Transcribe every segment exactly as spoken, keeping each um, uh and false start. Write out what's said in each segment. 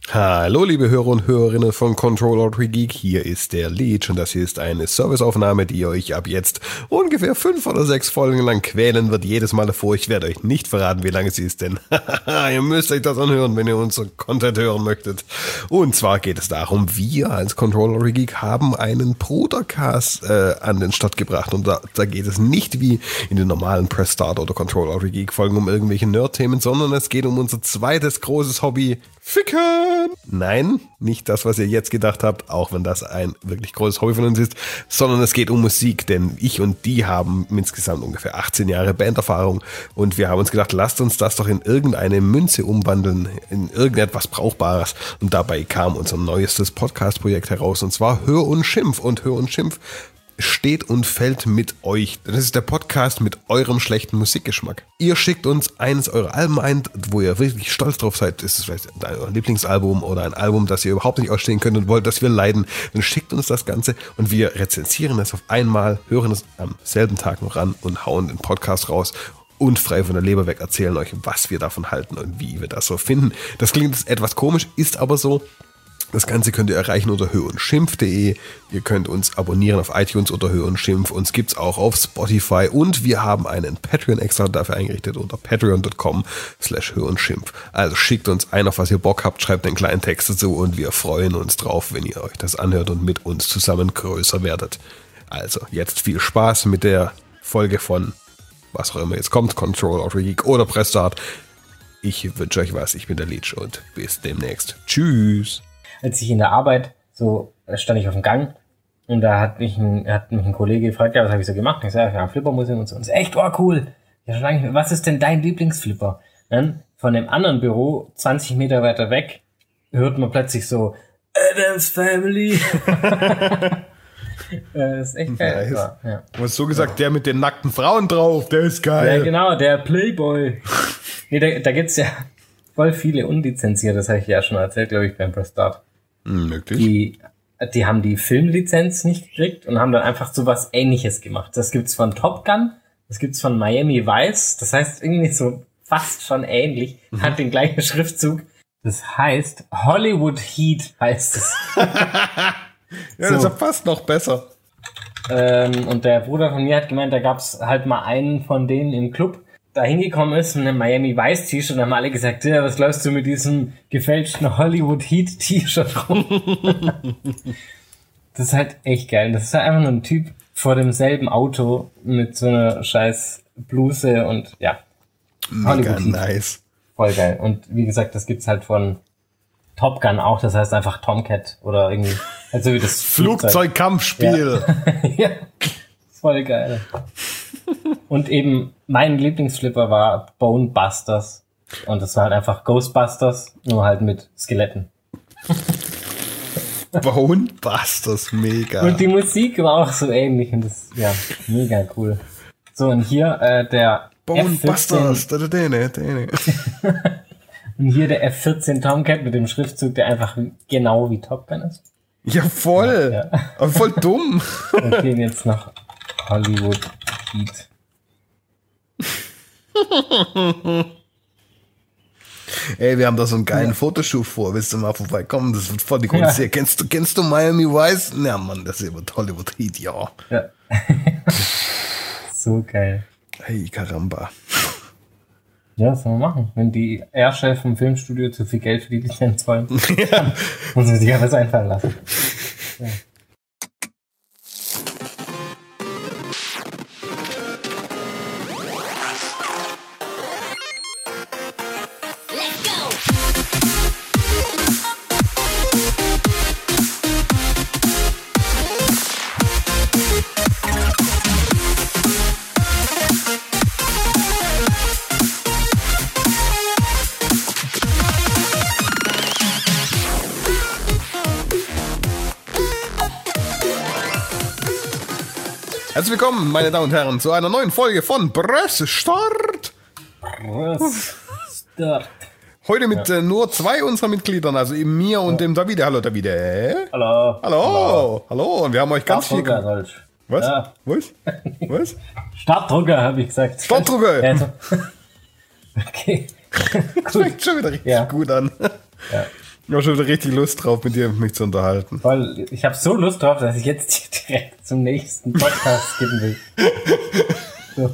Hallo liebe Hörer und Hörerinnen von Controller Geek, hier ist der Leech und das hier ist eine Serviceaufnahme, die euch ab jetzt ungefähr fünf oder sechs Folgen lang quälen wird, jedes Mal davor. Ich werde euch nicht verraten, wie lange sie ist, denn ihr müsst euch das anhören, wenn ihr unseren Content hören möchtet. Und zwar geht es darum, wir als Controller Geek haben einen Brudercast äh, an den Start gebracht und da, da geht es nicht wie in den normalen Press Start oder Controller Geek Folgen um irgendwelche Nerd-Themen, sondern es geht um unser zweites großes Hobby, Ficken! Nein, nicht das, was ihr jetzt gedacht habt, auch wenn das ein wirklich großes Hobby von uns ist, sondern es geht um Musik, denn ich und die haben insgesamt ungefähr achtzehn Jahre Banderfahrung und wir haben uns gedacht, lasst uns das doch in irgendeine Münze umwandeln, in irgendetwas Brauchbares, und dabei kam unser neuestes Podcast-Projekt heraus, und zwar Hör und Schimpf, und Hör und Schimpf steht und fällt mit euch. Das ist der Podcast mit eurem schlechten Musikgeschmack. Ihr schickt uns eines eurer Alben ein, wo ihr wirklich stolz drauf seid. Ist es vielleicht euer Lieblingsalbum oder ein Album, das ihr überhaupt nicht ausstehen könnt und wollt, dass wir leiden. Dann schickt uns das Ganze und wir rezensieren es auf einmal, hören es am selben Tag noch an und hauen den Podcast raus und frei von der Leber weg erzählen euch, was wir davon halten und wie wir das so finden. Das klingt jetzt etwas komisch, ist aber so. Das Ganze könnt ihr erreichen unter hör und schimpf punkt de. Ihr könnt uns abonnieren auf iTunes unter Hör und Schimpf. Uns gibt's auch auf Spotify und wir haben einen Patreon extra dafür eingerichtet unter patreon punkt com slash hör und schimpf. Also schickt uns ein, auf was ihr Bock habt, schreibt einen kleinen Text dazu und wir freuen uns drauf, wenn ihr euch das anhört und mit uns zusammen größer werdet. Also jetzt viel Spaß mit der Folge von was auch immer jetzt kommt, Controller Geek oder Press Start. Ich wünsche euch was, ich bin der Leech und bis demnächst. Tschüss. Als ich in der Arbeit, so stand ich auf dem Gang und da hat mich ein, hat mich ein Kollege gefragt, ja, was habe ich so gemacht? Ich sage, ja, Flippermuseum und so. Und so, echt, oh cool. Ja, schon lange, was ist denn dein Lieblingsflipper? Dann von dem anderen Büro, zwanzig Meter weiter weg, hört man plötzlich so, Adam's Family. Das ist echt geil. Nice. Ja, ja. Du hast so gesagt, der mit den nackten Frauen drauf, der ist geil. Ja, genau, der Playboy. Nee, da, da gibt's ja voll viele unlizenziert, das habe ich ja schon erzählt, glaube ich, beim Press Start. Möglich. Die, die haben die Filmlizenz nicht gekriegt und haben dann einfach so was Ähnliches gemacht. Das gibt's von Top Gun, das gibt's von Miami Vice, das heißt irgendwie so fast schon ähnlich, mhm. hat den gleichen Schriftzug. Das heißt Hollywood Heat heißt es. Ja, so. Das ist fast noch besser. Ähm, und der Bruder von mir hat gemeint, da gab's halt mal einen von denen im Club, da hingekommen ist mit einem Miami Vice T-Shirt und haben alle gesagt, ja, was läufst du mit diesem gefälschten Hollywood Heat T-Shirt rum? Das ist halt echt geil. Das ist halt einfach nur ein Typ vor demselben Auto mit so einer scheiß Bluse und ja. Mega nice. Voll geil. Und wie gesagt, das gibt's halt von Top Gun auch, das heißt einfach Tomcat oder irgendwie, also wie das Flugzeugkampfspiel. Ja. Ja, voll geil. Und eben mein Lieblingsflipper war Bone Busters. Und das war halt einfach Ghostbusters, nur halt mit Skeletten. Bone Busters, mega. Und die Musik war auch so ähnlich und das, ja, mega cool. So, und hier äh, der Bone F vierzehn, Busters. Und hier der F vierzehn Tomcat mit dem Schriftzug, der einfach genau wie Top Gun ist. Ja, voll. Ja, ja. Aber voll dumm. Und gehen jetzt nach Hollywood Heat. Ey, wir haben da so einen geilen ja. Fotoshoot vor. Willst du mal vorbeikommen? Das wird voll die Kunst hier. Ja. Kennst du, kennst du Miami Vice? Ja, Mann, das ist über Hollywood Heat, ja. Ja. So geil. Hey, Karamba. Ja, was soll man machen? Wenn die Airchef im Filmstudio zu viel Geld für die Lizenz wollen, ja. muss man sich ja was einfallen lassen. Ja. Herzlich willkommen, meine Damen und Herren, zu einer neuen Folge von Press Start. Press Start. Heute mit ja. äh, nur zwei unserer Mitgliedern, also eben mir und ja. dem Davide. Hallo Davide. Hallo. Hallo. Hallo. Hallo. Und wir haben euch ganz viel... Was? Ja. Was? Was? Startdrucker, habe ich gesagt. Startdrucker. Ja, so. Okay. Das fängt schon wieder richtig ja. gut an. Ja. Ich habe schon wieder richtig Lust drauf, mit dir mich zu unterhalten. Weil ich habe so Lust drauf, dass ich jetzt direkt zum nächsten Podcast skippen will. So.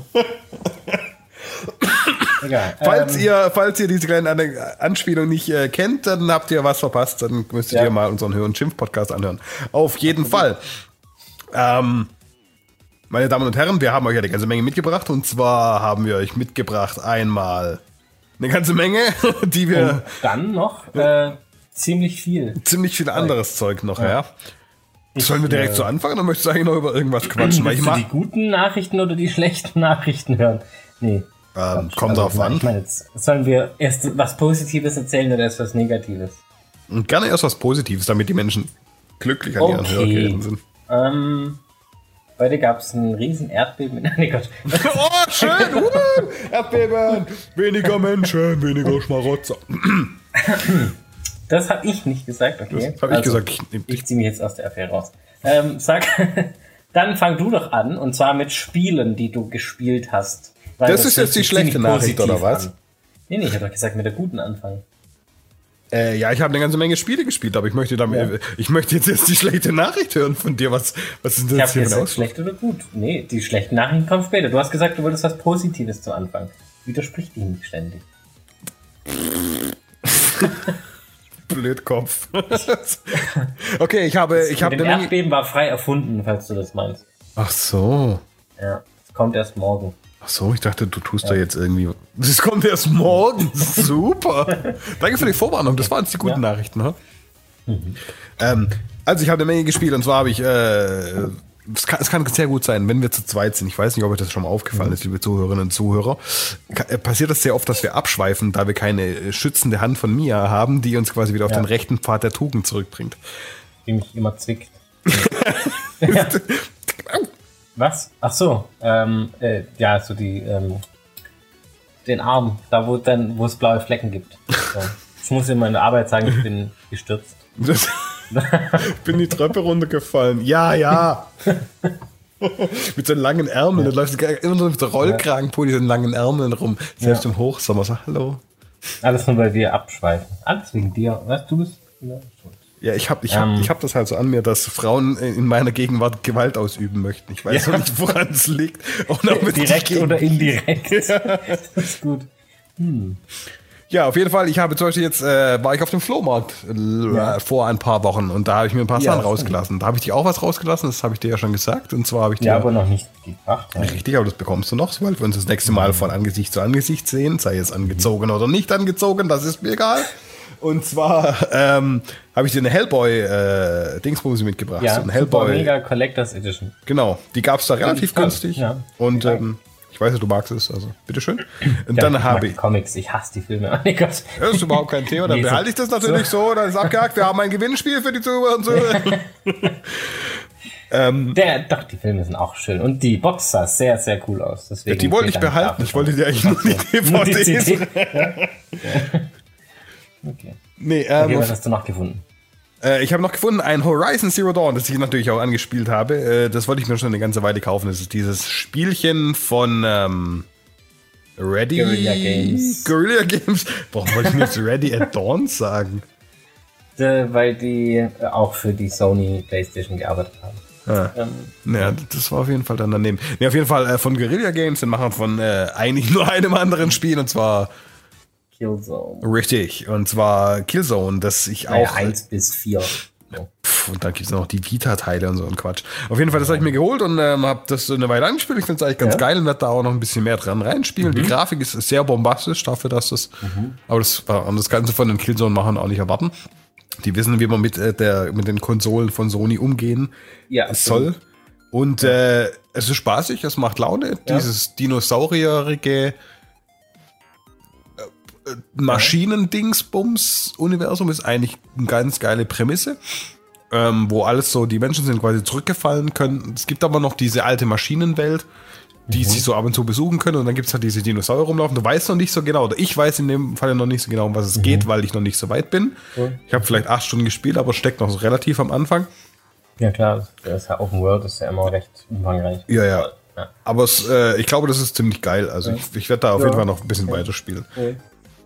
Egal. Falls, ähm, ihr, falls ihr diese kleine An- Anspielung nicht äh, kennt, dann habt ihr was verpasst. Dann müsstet Ja. ihr mal unseren Hör- und Schimpf-Podcast anhören. Auf jeden Fall. Ähm, meine Damen und Herren, wir haben euch ja eine ganze Menge mitgebracht. Und zwar haben wir euch mitgebracht einmal eine ganze Menge, die wir... und dann noch äh, ziemlich viel. Ziemlich viel anderes Zeug noch, ja. ja. Ich, Sollen wir direkt äh, so anfangen oder möchtest du eigentlich noch über irgendwas quatschen? Weil ich Willst du mach, die guten Nachrichten oder die schlechten Nachrichten hören? Nee. ähm, Quatsch. kommt Also, drauf ich mein- an. Ich meine, jetzt sollen wir erst was Positives erzählen oder erst was Negatives? Und gerne erst was Positives, damit die Menschen glücklich an ihren Okay. Hörgeräten sind. Ähm, heute gab es ein riesen Erdbeben. Nee, Gott. Oh, schön! Uh, Erdbeben! Weniger Menschen, weniger Schmarotzer. Das habe ich nicht gesagt, okay. Das habe ich gesagt. Ich, Ich ich, ziehe mich jetzt aus der Affäre raus. Ähm, sag, dann fang du doch an, und zwar mit Spielen, die du gespielt hast. Weil Das ist hört jetzt die sich schlechte ziemlich Nachricht, positiv oder was? an. Nee, nee, ich habe doch gesagt, mit der guten anfangen. äh, ja, ich habe eine ganze Menge Spiele gespielt, aber ich möchte, damit, Ja. ich möchte jetzt erst die schlechte Nachricht hören von dir. Was, was ist denn Ich das habe hier für ein gesagt, Ausschluss? schlecht oder gut. Nee, die schlechten Nachrichten kommen später. Du hast gesagt, du wolltest was Positives zu Anfang. Widersprich dich nicht ständig. Blödkopf. Okay, ich habe, ich habe Mit dem eine Menge. Erdbeben war frei erfunden, falls du das meinst. Ach so. Ja, es kommt erst morgen. Ach so, ich dachte, du tust da jetzt irgendwie. Das kommt erst morgen. Super. Danke für die Vorwarnung. Das waren jetzt die guten Ja. Nachrichten, ne? Ähm, also ich habe eine Menge gespielt und zwar habe ich. Äh, es, kann, es kann sehr gut sein, wenn wir zu zweit sind. Ich weiß nicht, ob euch das schon mal aufgefallen ist, liebe Zuhörerinnen und Zuhörer. Ka- äh, Passiert das sehr oft, dass wir abschweifen, da wir keine äh, schützende Hand von Mia haben, die uns quasi wieder auf Ja. den rechten Pfad der Tugend zurückbringt. Die mich immer zwickt. Ja. Was? Ach so, ähm, äh, ja, so die, ähm, den Arm, da wo dann, wo es blaue Flecken gibt. So. Ich muss in meiner Arbeit sagen, ich bin gestürzt. Das, bin die Treppe runtergefallen. Ja, ja. Mit so langen Ärmeln. Da läuft immer so mit so Rollkragenpulli, so langen Ärmeln rum. Selbst Ja. im Hochsommer. So, hallo. Alles nur, weil wir abschweifen. Alles wegen dir. Weißt du, bist ja, schuld. Ja, ich habe ich hab, Ähm. ich hab das halt so an mir, dass Frauen in meiner Gegenwart Gewalt ausüben möchten. Ich weiß Ja. noch nicht, woran es liegt. Und ob es Direkt gegen- oder indirekt. Das ist gut. Ja, auf jeden Fall. Ich habe zum Beispiel jetzt, äh, war ich auf dem Flohmarkt äh, Ja. vor ein paar Wochen und da habe ich mir ein paar Ja, Sachen stimmt. rausgelassen. Da habe ich dir auch was rausgelassen, das habe ich dir ja schon gesagt. Und zwar habe ich dir. Ja, aber noch nicht gebracht. Ja. Richtig, aber das bekommst du noch, sobald wir uns das nächste Mal von Angesicht zu Angesicht sehen, sei es angezogen oder nicht angezogen, das ist mir egal. Und zwar ähm, habe ich dir eine Hellboy-Dingsbums mitgebracht. Ja, so ein Super Hellboy. Mega Collectors Edition. Genau, die gab es da relativ toll, günstig. ja. Und Ja. ähm, ich weiß ja, du magst es, also bitteschön. Und Ja, dann ich habe mag ich. Comics, ich hasse die Filme. Oh mein Gott. Das ist überhaupt kein Thema, dann Nee, so- behalte ich das natürlich so, dann ist abgehakt, wir haben ein Gewinnspiel für die Zuhörer und Zuhörer. Der, doch, die Filme sind auch schön. Und die Box sah sehr, sehr cool aus. Deswegen Die wollte ich vielen Dank behalten, dafür. ich wollte dir eigentlich nur die Nur die D V Ds. C D. Ja. Okay. Nee, Okay, ähm, was hast du noch gefunden? Äh, ich habe noch gefunden ein Horizon Zero Dawn, das ich natürlich auch angespielt habe. Äh, das wollte ich mir schon eine ganze Weile kaufen. Das ist dieses Spielchen von ähm, Ready Guerrilla Games. Guerrilla Games. Warum wollte ich jetzt Ready at Dawn sagen? Äh, weil die äh, auch für die Sony PlayStation gearbeitet haben. Ah. Ähm, Naja, das war auf jeden Fall dann daneben. Nee, auf jeden Fall äh, von Guerrilla Games, den Machern von äh, eigentlich nur einem anderen Spiel, und zwar Killzone. richtig, und zwar Killzone, das ich Naja, auch... eins bis vier. So. Pff, und dann gibt es noch die Vita-Teile und so ein Quatsch. Auf jeden Fall, das habe ich mir geholt und ähm, habe das so eine Weile angespielt. Ich finde es eigentlich ganz Ja. geil und werde da auch noch ein bisschen mehr dran reinspielen. Die Grafik ist sehr bombastisch dafür, dass das... Aber das war an das Ganze von den Killzone-Machern auch nicht erwarten. Die wissen, wie man mit, äh, der, mit den Konsolen von Sony umgehen Ja, soll. Und äh, es ist spaßig, es macht Laune. Ja. Dieses dinosaurierige äh, äh, Maschinendingsbums-Universum ist eigentlich eine ganz geile Prämisse, ähm, wo alles so, die Menschen sind quasi zurückgefallen können. Es gibt aber noch diese alte Maschinenwelt, die sich so ab und zu besuchen können, und dann gibt es halt diese Dinosaurier rumlaufen. Du weißt noch nicht so genau, oder ich weiß in dem Fall noch nicht so genau, um was es geht, weil ich noch nicht so weit bin. Ja. Ich habe vielleicht acht Stunden gespielt, aber steckt noch so relativ am Anfang. Ja klar, das ist ja Open World, das ist ja immer recht umfangreich. Ja, ja. Ja. Aber es, äh, ich glaube, das ist ziemlich geil. Also ich, ich werde da auf Ja. jeden Fall noch ein bisschen weiterspielen.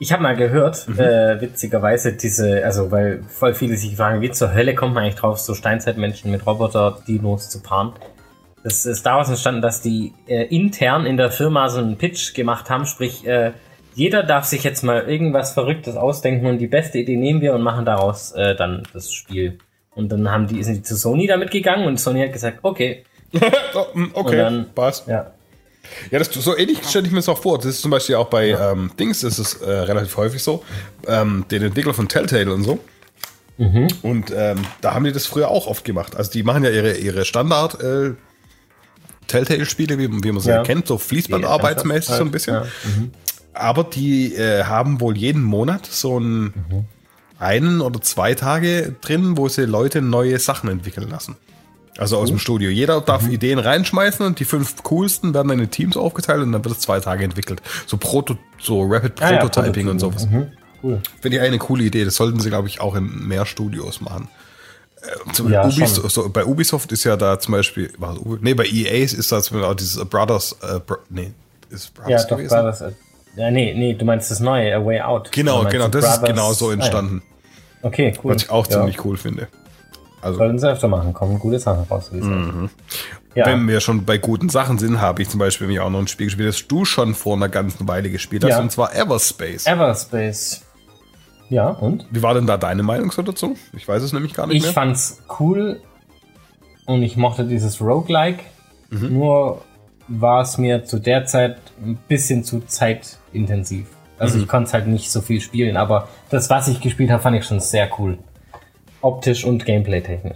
Ich habe mal gehört, mhm. äh, witzigerweise, diese, also weil voll viele sich fragen, wie zur Hölle kommt man eigentlich drauf, so Steinzeitmenschen mit Roboter-Dinos zu paaren. Das ist daraus entstanden, dass die äh, intern in der Firma so einen Pitch gemacht haben, sprich, äh, jeder darf sich jetzt mal irgendwas Verrücktes ausdenken und die beste Idee nehmen wir und machen daraus äh, dann das Spiel. Und dann haben die, sind die zu Sony damit gegangen und Sony hat gesagt, okay. okay, dann, passt. Ja. Ja, das so ähnlich stelle ich mir das auch vor. Das ist zum Beispiel auch bei ja. ähm, Dings, das ist äh, relativ häufig so. Ähm, den Entwickler von Telltale und so. Mhm. Und ähm, da haben die das früher auch oft gemacht. Also die machen ja ihre, ihre Standard äh, Telltale-Spiele, wie, wie man sie ja. kennt, so Fließbandarbeitsmäßig so ein bisschen. Ja. Mhm. Aber die äh, haben wohl jeden Monat so einen, mhm. einen oder zwei Tage drin, wo sie Leute neue Sachen entwickeln lassen. Also aus dem Studio. Jeder darf mhm. Ideen reinschmeißen und die fünf coolsten werden dann in Teams aufgeteilt und dann wird es zwei Tage entwickelt. So Proto, so Rapid ah, Prototyping ja, und sowas. Mhm. Cool. Finde ich eine coole Idee. Das sollten sie, glaube ich, auch in mehr Studios machen. Äh, zum ja, Ubisoft, so, bei Ubisoft ist ja da zum Beispiel, war das, nee, bei E A ist da zum Beispiel auch dieses Brothers, äh, Bro, nee, ist Brothers ja, doch, gewesen? Brothers, äh, ja, nee, nee, du meinst das neue, A Way Out. Genau, genau, das Brothers, ist genau so entstanden. Ah, ja. Okay, cool. Was ich auch ja. ziemlich cool finde. Also, sollten sie öfter machen, kommen gute Sachen raus. Mhm. Ja. Wenn wir schon bei guten Sachen sind, habe ich zum Beispiel mir auch noch ein Spiel gespielt, das du schon vor einer ganzen Weile gespielt hast, ja. und zwar Everspace. Everspace. Ja, und? Wie war denn da deine Meinung so dazu? Ich weiß es nämlich gar nicht ich mehr. Ich fand's cool und ich mochte dieses Roguelike, mhm. nur war es mir zu der Zeit ein bisschen zu zeitintensiv. Also mhm. ich konnte es halt nicht so viel spielen, aber das, was ich gespielt habe, fand ich schon sehr cool. Optisch und Gameplay-technisch.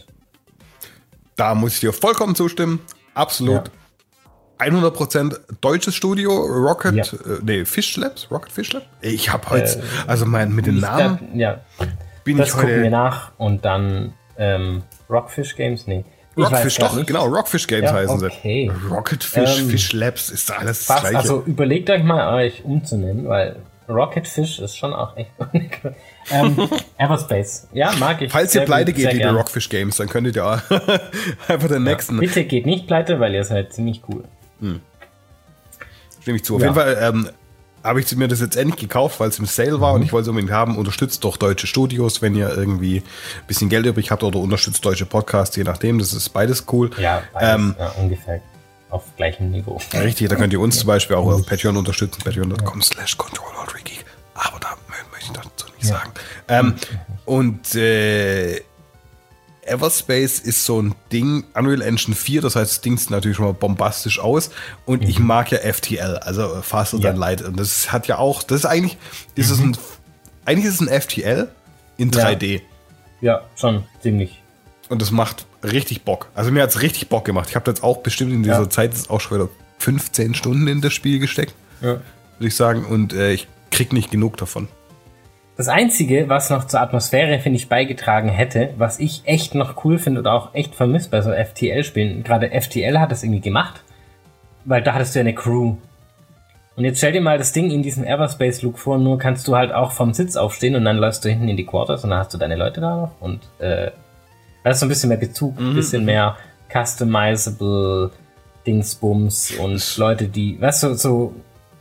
Da muss ich dir vollkommen zustimmen. Absolut. Ja. hundert Prozent deutsches Studio. Rocket, ja. äh, nee, Fish Labs? Rocket Fish Labs? Ich habe heute, äh, also mein, mit den Namen. Da, ja, bin das ich gucken heute, wir nach und dann ähm, Rockfish Games? Nee. Rockfish, doch, nicht. Genau, Rockfish Games ja, heißen okay. sie. Rocket Fish, ähm, Fish Labs, ist da alles das Gleiche. Also überlegt euch mal, euch umzunennen, weil Rocket Fish ist schon auch echt. ähm, Everspace, ja, mag ich. Falls ihr pleite geht wie die Rockfish Games, dann könntet ihr auch einfach den nächsten. Ja, bitte geht nicht pleite, weil ihr seid ziemlich cool. Hm. Stimme ich zu. Auf ja. jeden Fall ähm, habe ich mir das jetzt endlich gekauft, weil es im Sale war mhm. und ich wollte es unbedingt haben. Unterstützt doch deutsche Studios, wenn ihr irgendwie ein bisschen Geld übrig habt, oder unterstützt deutsche Podcasts, je nachdem. Das ist beides cool. Ja, beides, ähm, ja, ungefähr. Auf gleichem Niveau. Richtig, da könnt ihr uns zum Beispiel auch auf Patreon unterstützen, patreon punkt com slash control alt geek. Aber da möchte ich dazu nicht ja. sagen. Ähm, und äh, Everspace ist so ein Ding, Unreal Engine vier, das heißt, das Ding sieht natürlich schon mal bombastisch aus. Und mhm. ich mag ja F T L, also Faster Than Light. Und das hat ja auch, das ist eigentlich, ist es ein, eigentlich ist es ein F T L in drei D. Ja, ja schon, ziemlich. Und das macht richtig Bock. Also mir hat es richtig Bock gemacht. Ich habe jetzt auch bestimmt in dieser ja. Zeit jetzt auch schon wieder fünfzehn Stunden in das Spiel gesteckt, ja. würde ich sagen. Und äh, ich krieg nicht genug davon. Das Einzige, was noch zur Atmosphäre, finde ich, beigetragen hätte, was ich echt noch cool finde oder auch echt vermisst bei so F T L-Spielen, gerade F T L hat das irgendwie gemacht, weil da hattest du ja eine Crew. Und jetzt stell dir mal das Ding in diesem Everspace-Look vor, nur kannst du halt auch vom Sitz aufstehen und dann läufst du hinten in die Quarters und dann hast du deine Leute da noch und äh, da ist so ein bisschen mehr Bezug, ein mhm. bisschen mehr customizable Dingsbums und Leute, die, weißt du, so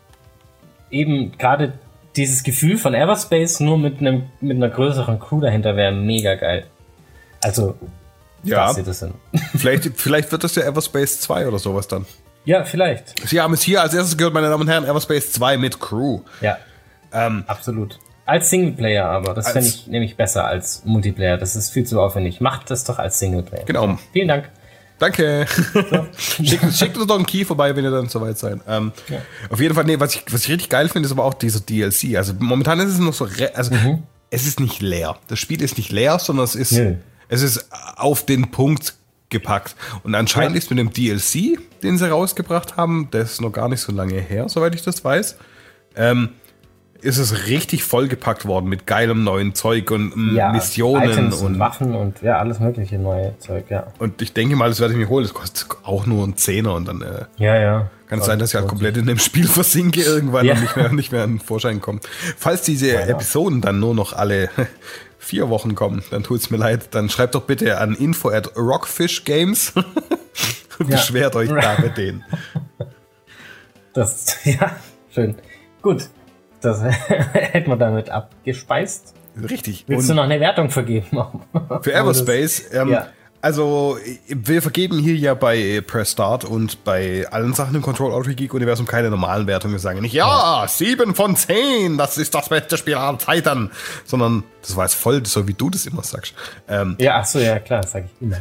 eben gerade dieses Gefühl von Everspace nur mit einem mit einer größeren Crew dahinter wäre mega geil. Also, ja, das sind. vielleicht, vielleicht wird das ja Everspace zwei oder sowas dann. Ja, vielleicht. Sie haben es hier als erstes gehört, meine Damen und Herren, Everspace zwei mit Crew. Ja, ähm, absolut. Als Singleplayer aber, das fände ich nämlich besser als Multiplayer. Das ist viel zu aufwendig. Macht das doch als Singleplayer. Genau. Vielen Dank. Danke. So. schickt, schickt uns doch einen Key vorbei, wenn ihr dann soweit seid. Ähm, ja. Auf jeden Fall, nee, was ich, was ich richtig geil finde, ist aber auch dieser D L C. Also momentan ist es noch so, also mhm. es ist nicht leer. Das Spiel ist nicht leer, sondern es ist, nee. es ist auf den Punkt gepackt. Und anscheinend ja. ist mit dem D L C, den sie rausgebracht haben, der ist noch gar nicht so lange her, soweit ich das weiß, ähm, ist es richtig vollgepackt worden mit geilem neuen Zeug und ja, Missionen Items und, und Waffen und ja, alles mögliche neue Zeug, ja. Und ich denke mal, das werde ich mir holen. Das kostet auch nur ein Zehner und dann äh, ja, ja. kann es sein, dass ich halt komplett in dem Spiel versinke irgendwann ja. und nicht mehr, nicht mehr an den Vorschein komme. Falls diese ja, Episoden dann nur noch alle vier Wochen kommen, dann tut's mir leid. Dann schreibt doch bitte an info at rockfish games und ja. beschwert euch da mit denen. Das, ja, schön. Gut. das hätten wir damit abgespeist. Richtig. Willst Und du noch eine Wertung vergeben? für Everspace, ähm, ja. also wir vergeben hier ja bei Press Start und bei allen Sachen im Control-Alt-Geek-Universum keine normalen Wertungen. Wir sagen nicht, ja, sieben von zehn, das ist das beste Spiel aller Zeiten, sondern das war jetzt voll, so wie du das immer sagst. Ähm, ja, ach so, ja, klar, das sage ich immer.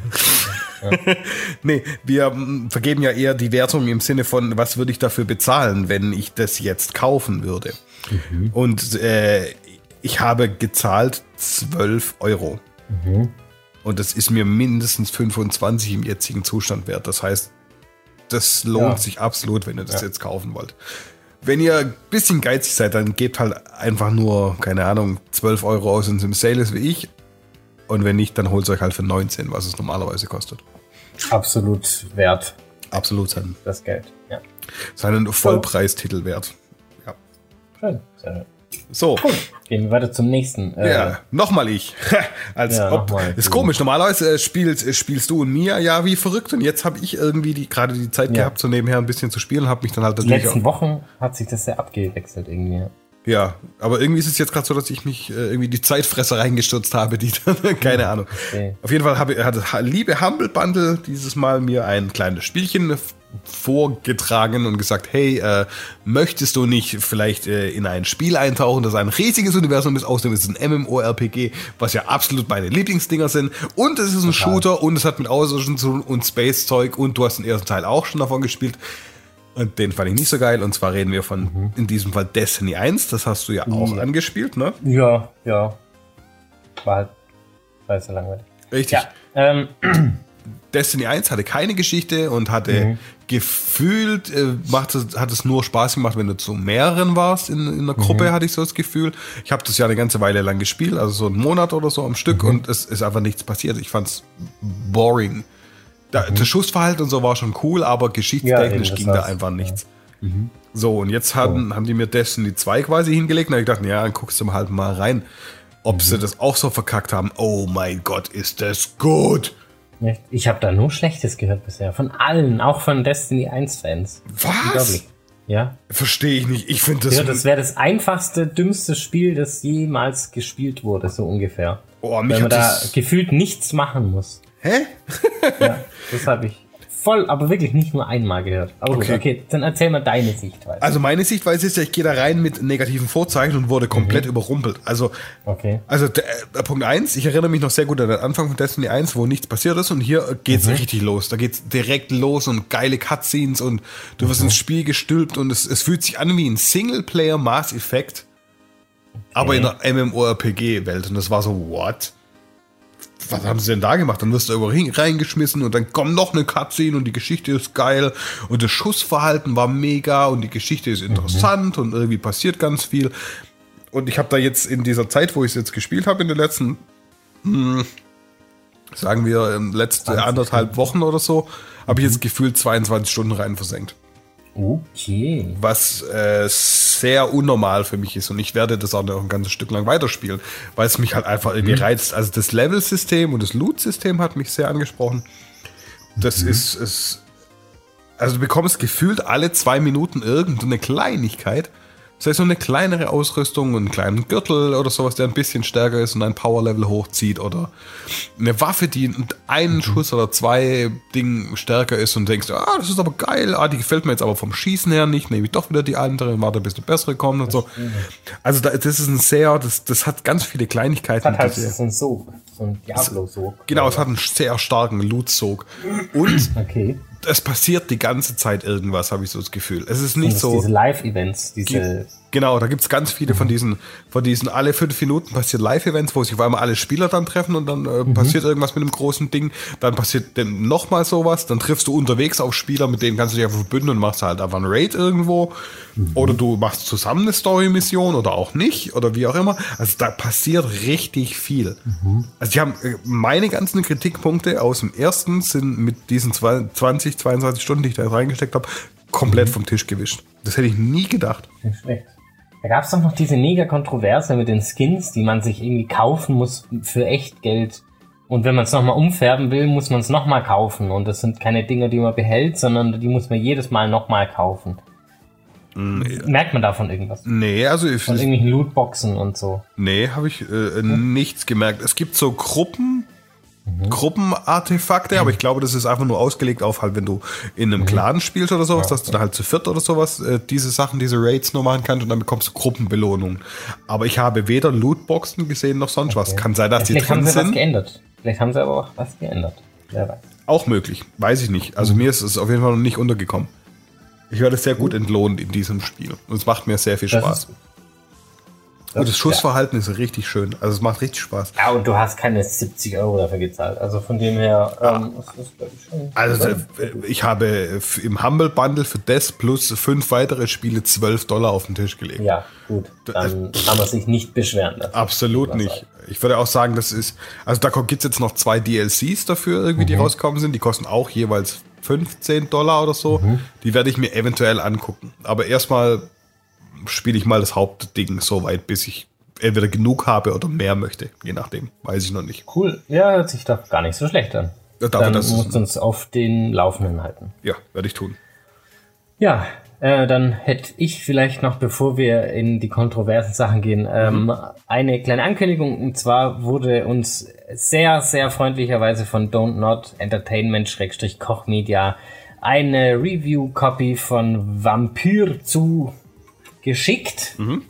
Ja. nee, wir m, vergeben ja eher die Wertung im Sinne von, was würde ich dafür bezahlen, wenn ich das jetzt kaufen würde. Mhm. Und äh, ich habe gezahlt zwölf Euro. Mhm. Und das ist mir mindestens fünfundzwanzig im jetzigen Zustand wert. Das heißt, das lohnt ja. sich absolut, wenn ihr das ja. jetzt kaufen wollt. Wenn ihr ein bisschen geizig seid, dann gebt halt einfach nur, keine Ahnung, zwölf Euro aus, wenn es im Sale ist wie ich. Und wenn nicht, dann holt es euch halt für neunzehn, was es normalerweise kostet. Absolut wert. Absolut sein. Das Geld, ja. Seinen Vollpreistitel wert. Ja. Schön, sehr schön. So. Cool. Gehen wir weiter zum nächsten. Äh, ja, nochmal ich. Als ja, ob. Noch ist komisch. Normalerweise spielst, spielst du und Mia ja wie verrückt und jetzt habe ich irgendwie die, gerade die Zeit ja. gehabt, so nebenher ein bisschen zu spielen, habe mich dann halt die natürlich letzten auch, Wochen hat sich das sehr abgewechselt irgendwie. Ja. Ja, aber irgendwie ist es jetzt gerade so, dass ich mich äh, irgendwie die Zeitfresser reingestürzt habe, die dann, keine Ahnung. Okay. Auf jeden Fall habe, hat das liebe Humble Bundle dieses Mal mir ein kleines Spielchen f- vorgetragen und gesagt, hey, äh, möchtest du nicht vielleicht äh, in ein Spiel eintauchen, das ein riesiges Universum ist, außerdem ist es ein MMORPG, was ja absolut meine Lieblingsdinger sind und es ist ein Total. Shooter und es hat mit Außerirdischen zu tun und Space-Zeug und du hast den ersten Teil auch schon davon gespielt. Und den fand ich nicht so geil. Und zwar reden wir von, mhm. in diesem Fall, Destiny eins. Das hast du ja auch ja. angespielt, ne? Ja, ja. War halt scheiße langweilig. Richtig. Ja, ähm. Destiny eins hatte keine Geschichte und hatte mhm. gefühlt, äh, machte, hat es nur Spaß gemacht, wenn du zu mehreren warst in, in einer Gruppe, mhm. hatte ich so das Gefühl. Ich habe das ja eine ganze Weile lang gespielt, also so einen Monat oder so am Stück mhm. und es ist einfach nichts passiert. Ich fand's boring. Da, mhm. Das Schussverhalten und so war schon cool, aber geschichtstechnisch ja, ging da einfach nichts. Ja. Mhm. So, und jetzt haben, oh. haben die mir Destiny zwei quasi hingelegt und da hab ich gedacht, ja, dann guckst du mal halt mal rein, ob mhm. sie das auch so verkackt haben. Oh mein Gott, ist das gut! Ich habe da nur Schlechtes gehört bisher. Von allen, auch von Destiny eins Fans. Was? Ja. Verstehe ich nicht. Ich finde das... Ja, das wäre das einfachste, dümmste Spiel, das jemals gespielt wurde, so ungefähr. Oh, mich Weil man hat da das gefühlt nichts machen muss. Hä? Ja, das habe ich voll, aber wirklich nicht nur einmal gehört. Aber okay. gut, okay, dann erzähl mal deine Sichtweise. Also meine Sichtweise ist ja, ich gehe da rein mit negativen Vorzeichen und wurde komplett mhm. überrumpelt. Also, okay. also der, der Punkt eins, ich erinnere mich noch sehr gut an den Anfang von Destiny eins, wo nichts passiert ist und hier geht's mhm. richtig los. Da geht's direkt los und geile Cutscenes und du wirst mhm. ins Spiel gestülpt und es, es fühlt sich an wie ein Singleplayer Mass Effect, okay. aber in einer MMORPG-Welt und das war so, what? Was haben sie denn da gemacht? Dann wirst du irgendwo reingeschmissen und dann kommt noch eine Cutscene und die Geschichte ist geil und das Schussverhalten war mega und die Geschichte ist interessant mhm. und irgendwie passiert ganz viel. Und ich habe da jetzt in dieser Zeit, wo ich es jetzt gespielt habe, in den letzten, mh, sagen wir, letzte anderthalb Wochen oder so, habe ich jetzt gefühlt zweiundzwanzig Stunden rein versenkt. Okay. Was äh, sehr unnormal für mich ist und ich werde das auch noch ein ganzes Stück lang weiterspielen, weil es mich halt einfach irgendwie mhm. reizt. Also das Level-System und das Loot-System hat mich sehr angesprochen. Das mhm. ist, ist, also du bekommst gefühlt alle zwei Minuten irgendeine Kleinigkeit. Das heißt, so eine kleinere Ausrüstung und einen kleinen Gürtel oder sowas, der ein bisschen stärker ist und ein Power-Level hochzieht oder eine Waffe, die einen mhm. Schuss oder zwei Dingen stärker ist und denkst, ah, das ist aber geil, ah, die gefällt mir jetzt aber vom Schießen her nicht, nehme ich doch wieder die andere, warte, bis eine bessere kommt und so. Also da, das ist ein sehr, das, das hat ganz viele Kleinigkeiten. Das hat halt so ein Sog, so ein Diablo-Sog. Genau, es hat einen sehr starken Loot-Sog. Und okay. es passiert die ganze Zeit irgendwas, habe ich so das Gefühl. Es ist nicht das so. Diese Live-Events, diese. Genau, da gibt's ganz viele von diesen, von diesen alle fünf Minuten passiert Live-Events, wo sich auf einmal alle Spieler dann treffen und dann äh, mhm. passiert irgendwas mit einem großen Ding. Dann passiert dann nochmal sowas. Dann triffst du unterwegs auf Spieler, mit denen kannst du dich einfach verbünden und machst halt einfach einen Raid irgendwo. Mhm. Oder du machst zusammen eine Story-Mission oder auch nicht oder wie auch immer. Also da passiert richtig viel. Mhm. Also die haben meine ganzen Kritikpunkte aus dem ersten sind mit diesen zwanzig, zweiundzwanzig Stunden, die ich da reingesteckt habe, komplett mhm. vom Tisch gewischt. Das hätte ich nie gedacht. Nicht schlecht. Da gab es doch noch diese mega Kontroverse mit den Skins, die man sich irgendwie kaufen muss für echt Geld. Und wenn man es nochmal umfärben will, muss man es nochmal kaufen. Und das sind keine Dinger, die man behält, sondern die muss man jedes Mal nochmal kaufen. Mm, Merkt man davon irgendwas? Nee, also... Ich, von irgendwelchen Lootboxen und so? Nee, habe ich äh, hm? nichts gemerkt. Es gibt so Gruppen... Mhm. Gruppenartefakte, aber ich glaube, das ist einfach nur ausgelegt auf halt, wenn du in einem mhm. Clan spielst oder sowas, ja, dass du da halt zu viert oder sowas äh, diese Sachen, diese Raids nur machen kannst und dann bekommst du Gruppenbelohnungen. Aber ich habe weder Lootboxen gesehen noch sonst okay. was. Kann sein, dass ja, die drin haben sie sind. Was geändert. Vielleicht haben sie aber auch was geändert. Wer weiß. Auch möglich, weiß ich nicht. Also mhm. mir ist es auf jeden Fall noch nicht untergekommen. Ich werde sehr gut entlohnt in diesem Spiel und es macht mir sehr viel Spaß. Und das Schussverhalten ja. ist richtig schön. Also es macht richtig Spaß. Ja, und du hast keine siebzig Euro dafür gezahlt. Also von dem her, ja. ähm, ist das, glaube ich, schon. Also äh, ich habe im Humble Bundle für das plus fünf weitere Spiele zwölf Dollar auf den Tisch gelegt. Ja, gut. Dann äh, kann man sich nicht beschweren. Dafür. Absolut nicht. Sagen. Ich würde auch sagen, das ist, also da gibt es jetzt noch zwei D L Cs dafür, irgendwie, mhm. die rausgekommen sind. Die kosten auch jeweils fünfzehn Dollar oder so. Mhm. Die werde ich mir eventuell angucken. Aber erstmal spiele ich mal das Hauptding so weit, bis ich entweder genug habe oder mehr möchte. Je nachdem. Weiß ich noch nicht. Cool. Ja, hört sich doch gar nicht so schlecht an. Ja, dafür, dann musst du uns auf den Laufenden halten. Ja, werde ich tun. Ja, äh, dann hätte ich vielleicht noch, bevor wir in die kontroversen Sachen gehen, ähm, mhm. eine kleine Ankündigung. Und zwar wurde uns sehr, sehr freundlicherweise von Don't Not Entertainment-Koch Media eine Review-Copy von Vampyr zu geschickt. Mhm.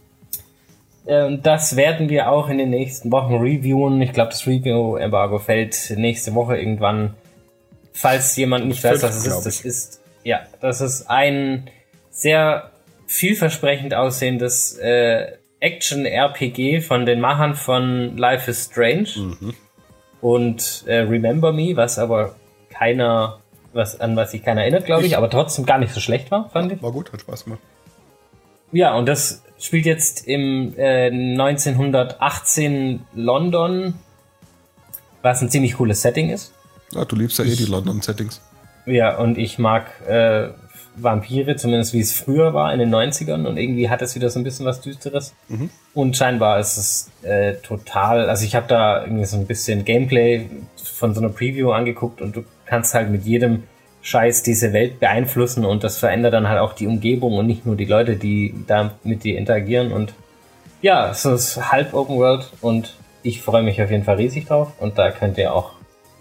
Äh, das werden wir auch in den nächsten Wochen reviewen. Ich glaube, das Review-Embargo fällt nächste Woche irgendwann. Falls jemand nicht weiß, was es ist, das ist, ja, das ist ein sehr vielversprechend aussehendes äh, Action-R P G von den Machern von Life is Strange mhm. und äh, Remember Me, was aber keiner, was an was sich keiner erinnert, glaube ich, ich, aber trotzdem gar nicht so schlecht war, fand ich. War gut, hat Spaß gemacht. Ja, und das spielt jetzt im äh, neunzehnhundertachtzehn London, was ein ziemlich cooles Setting ist. Ja, du liebst ja eh die London-Settings. Ja, und ich mag äh, Vampire, zumindest wie es früher war in den neunzigern, und irgendwie hat es wieder so ein bisschen was Düsteres. Mhm. Und scheinbar ist es äh, total, also ich habe da irgendwie so ein bisschen Gameplay von so einer Preview angeguckt und du kannst halt mit jedem Scheiß diese Welt beeinflussen und das verändert dann halt auch die Umgebung und nicht nur die Leute, die da mit dir interagieren. Und ja, es ist halb Open World und ich freue mich auf jeden Fall riesig drauf und da könnt ihr auch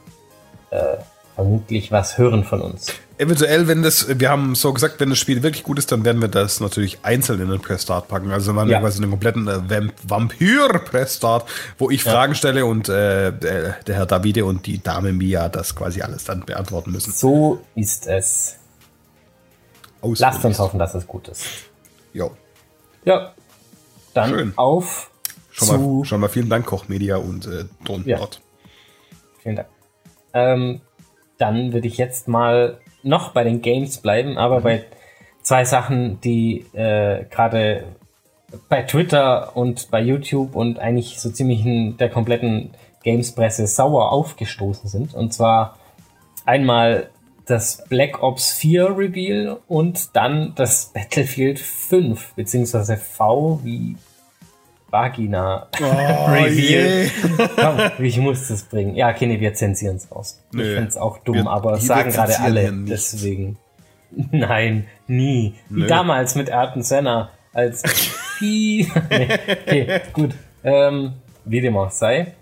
äh, vermutlich was hören von uns. Eventuell, wenn das, wir haben so gesagt, wenn das Spiel wirklich gut ist, dann werden wir das natürlich einzeln in den Press Start packen. Also wir ja. quasi einen kompletten äh, Vampyr Press Start, wo ich ja. Fragen stelle und äh, der, der Herr Davide und die Dame Mia das quasi alles dann beantworten müssen. So ist es. Ausführlich. Lasst uns hoffen, dass es gut ist. Jo. Ja. Dann Schön. auf schon zu... Mal, schon mal vielen Dank, Koch Media und äh, Don't ja. Not. Vielen Dank. Ähm, dann würde ich jetzt mal noch bei den Games bleiben, aber mhm. bei zwei Sachen, die äh, gerade bei Twitter und bei YouTube und eigentlich so ziemlich in der kompletten Games-Presse sauer aufgestoßen sind. Und zwar einmal das Black Ops vier Reveal und dann das Battlefield fünf, beziehungsweise V wie Vagina oh, Reveal. Komm, ich muss das bringen. Ja, okay, nee, wir zensieren es raus. Nö, ich finde es auch dumm, wir, aber es sagen gerade alle. Deswegen. Nein, nie. Nö. Wie damals mit Ayrton Senna als nee, okay, gut. Ähm, wie dem auch sei.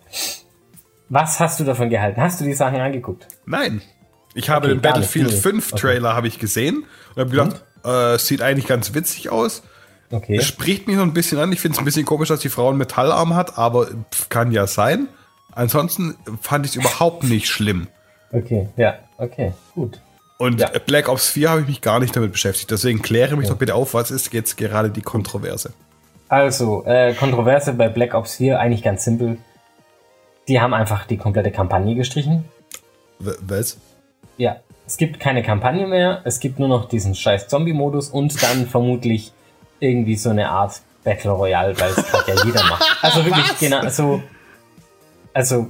Was hast du davon gehalten? Hast du die Sachen angeguckt? Nein. Ich habe okay, den Battlefield fünf Trailer okay. habe ich gesehen und habe gedacht, äh, sieht eigentlich ganz witzig aus. Okay. Es spricht mich so ein bisschen an. Ich finde es ein bisschen komisch, dass die Frau einen Metallarm hat, aber pff, kann ja sein. Ansonsten fand ich es überhaupt nicht schlimm. Okay, ja, okay, gut. Und ja. Black Ops vier habe ich mich gar nicht damit beschäftigt. Deswegen kläre mich ja. doch bitte auf, was ist jetzt gerade die Kontroverse? Also, äh, Kontroverse bei Black Ops vier eigentlich ganz simpel. Die haben einfach die komplette Kampagne gestrichen. W- was? Ja, es gibt keine Kampagne mehr. Es gibt nur noch diesen scheiß Zombie-Modus und dann vermutlich irgendwie so eine Art Battle Royale, weil es gerade ja jeder macht. Also wirklich, was? Genau, also, also,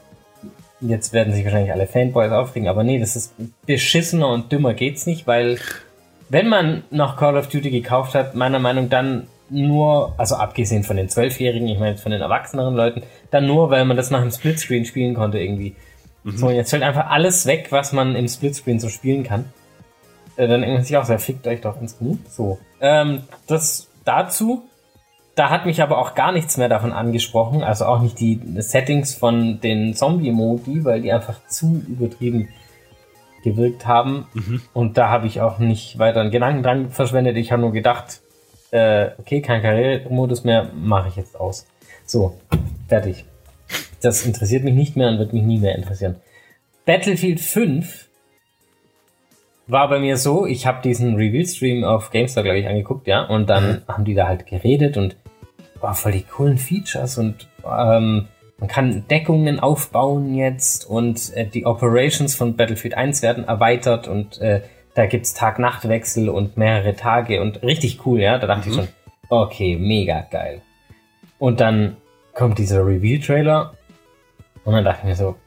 jetzt werden sich wahrscheinlich alle Fanboys aufregen, aber nee, das ist beschissener und dümmer geht's nicht, weil wenn man noch Call of Duty gekauft hat, meiner Meinung nach dann nur, also abgesehen von den Zwölfjährigen, ich meine jetzt von den erwachseneren Leuten, dann nur, weil man das nach dem Splitscreen spielen konnte irgendwie. Mhm. So, jetzt fällt einfach alles weg, was man im Splitscreen so spielen kann. äh, dann denkt man sich auch, so, fickt euch doch ins Knie. So. Ähm, das dazu. Da hat mich aber auch gar nichts mehr davon angesprochen, also auch nicht die Settings von den Zombie-Modi, weil die einfach zu übertrieben gewirkt haben. Mhm. Und da habe ich auch nicht weiter einen Gedanken dran verschwendet. Ich habe nur gedacht, äh, okay, kein Karrieremodus mehr, mache ich jetzt aus. So, fertig. Das interessiert mich nicht mehr und wird mich nie mehr interessieren. Battlefield fünf war bei mir so, ich habe diesen Reveal-Stream auf GameStar, glaube ich, angeguckt, ja, und dann mhm. haben die da halt geredet und war voll die coolen Features und ähm, man kann Deckungen aufbauen jetzt und äh, die Operations von Battlefield eins werden erweitert und äh, da gibt's Tag-Nacht-Wechsel und mehrere Tage und richtig cool, ja, da dachte mhm. ich schon, okay, mega geil. Und dann kommt dieser Reveal-Trailer und dann dachte ich mir so,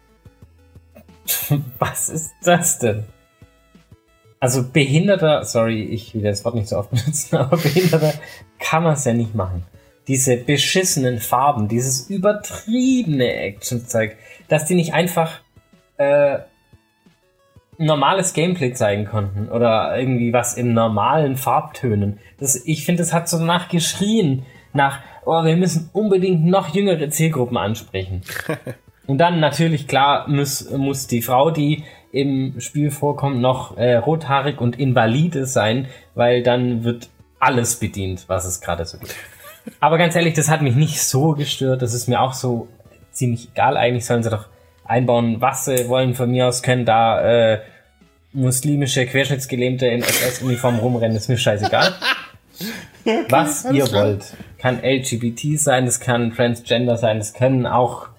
was ist das denn? Also behinderter, sorry, ich will das Wort nicht so oft benutzen, aber behinderter kann man es ja nicht machen. Diese beschissenen Farben, dieses übertriebene Action-Zeug, dass die nicht einfach äh, normales Gameplay zeigen konnten oder irgendwie was in normalen Farbtönen. Das, ich finde, das hat so nachgeschrien nach, oh, wir müssen unbedingt noch jüngere Zielgruppen ansprechen. Und dann natürlich, klar, muss, muss die Frau, die im Spiel vorkommt, noch äh, rothaarig und invalide sein, weil dann wird alles bedient, was es gerade so gibt. Aber ganz ehrlich, das hat mich nicht so gestört. Das ist mir auch so ziemlich egal. Eigentlich sollen sie doch einbauen, was sie wollen. Von mir aus können da äh, muslimische Querschnittsgelähmte in S S-Uniform rumrennen. Ist mir scheißegal. Okay, was ihr klar. wollt. Kann L G B T sein, es kann Transgender sein, es können auch,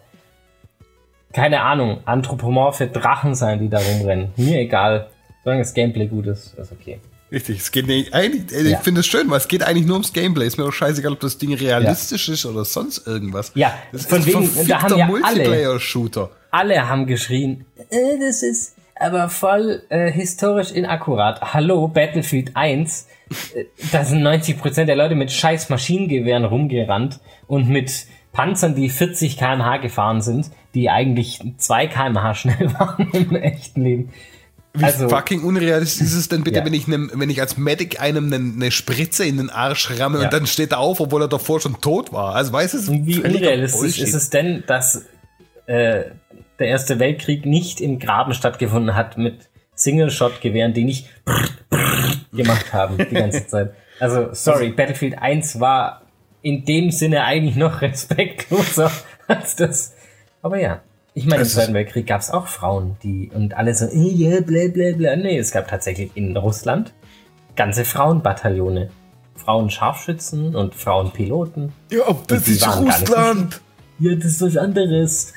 keine Ahnung, anthropomorphe Drachen sein, die da rumrennen. Mir egal. Solange das Gameplay gut ist, ist okay. Richtig, es geht nicht, eigentlich, ich ja. finde es schön, weil es geht eigentlich nur ums Gameplay. Ist mir auch scheißegal, ob das Ding realistisch ja. ist oder sonst irgendwas. Ja, das von ist wegen, da haben ja Multiplayer-Shooter. Alle, alle haben geschrien, äh, das ist aber voll äh, historisch inakkurat. Hallo, Battlefield eins, äh, da sind neunzig Prozent der Leute mit scheiß Maschinengewehren rumgerannt und mit Panzern, die vierzig Kilometer pro Stunde gefahren sind, die eigentlich zwei Kilometer pro Stunde schnell waren im echten Leben. Wie also, fucking unrealistisch ist es denn bitte, ja. wenn ich ne, wenn ich als Medic einem eine ne Spritze in den Arsch ramme ja. und dann steht er auf, obwohl er davor schon tot war. Also weißt du, wie unrealistisch ist es denn, dass äh, der Erste Weltkrieg nicht im Graben stattgefunden hat mit Single-Shot-Gewehren, die nicht gemacht haben die ganze Zeit. Also sorry, Battlefield eins war in dem Sinne eigentlich noch respektloser als das. Aber ja. Ich meine, im Zweiten Weltkrieg gab es auch Frauen, die und alle so, ja, bla bla bla. Nee, es gab tatsächlich in Russland ganze Frauenbataillone. Frauenscharfschützen und Frauenpiloten. Ja, das ist Russland. So, ja, das ist was anderes.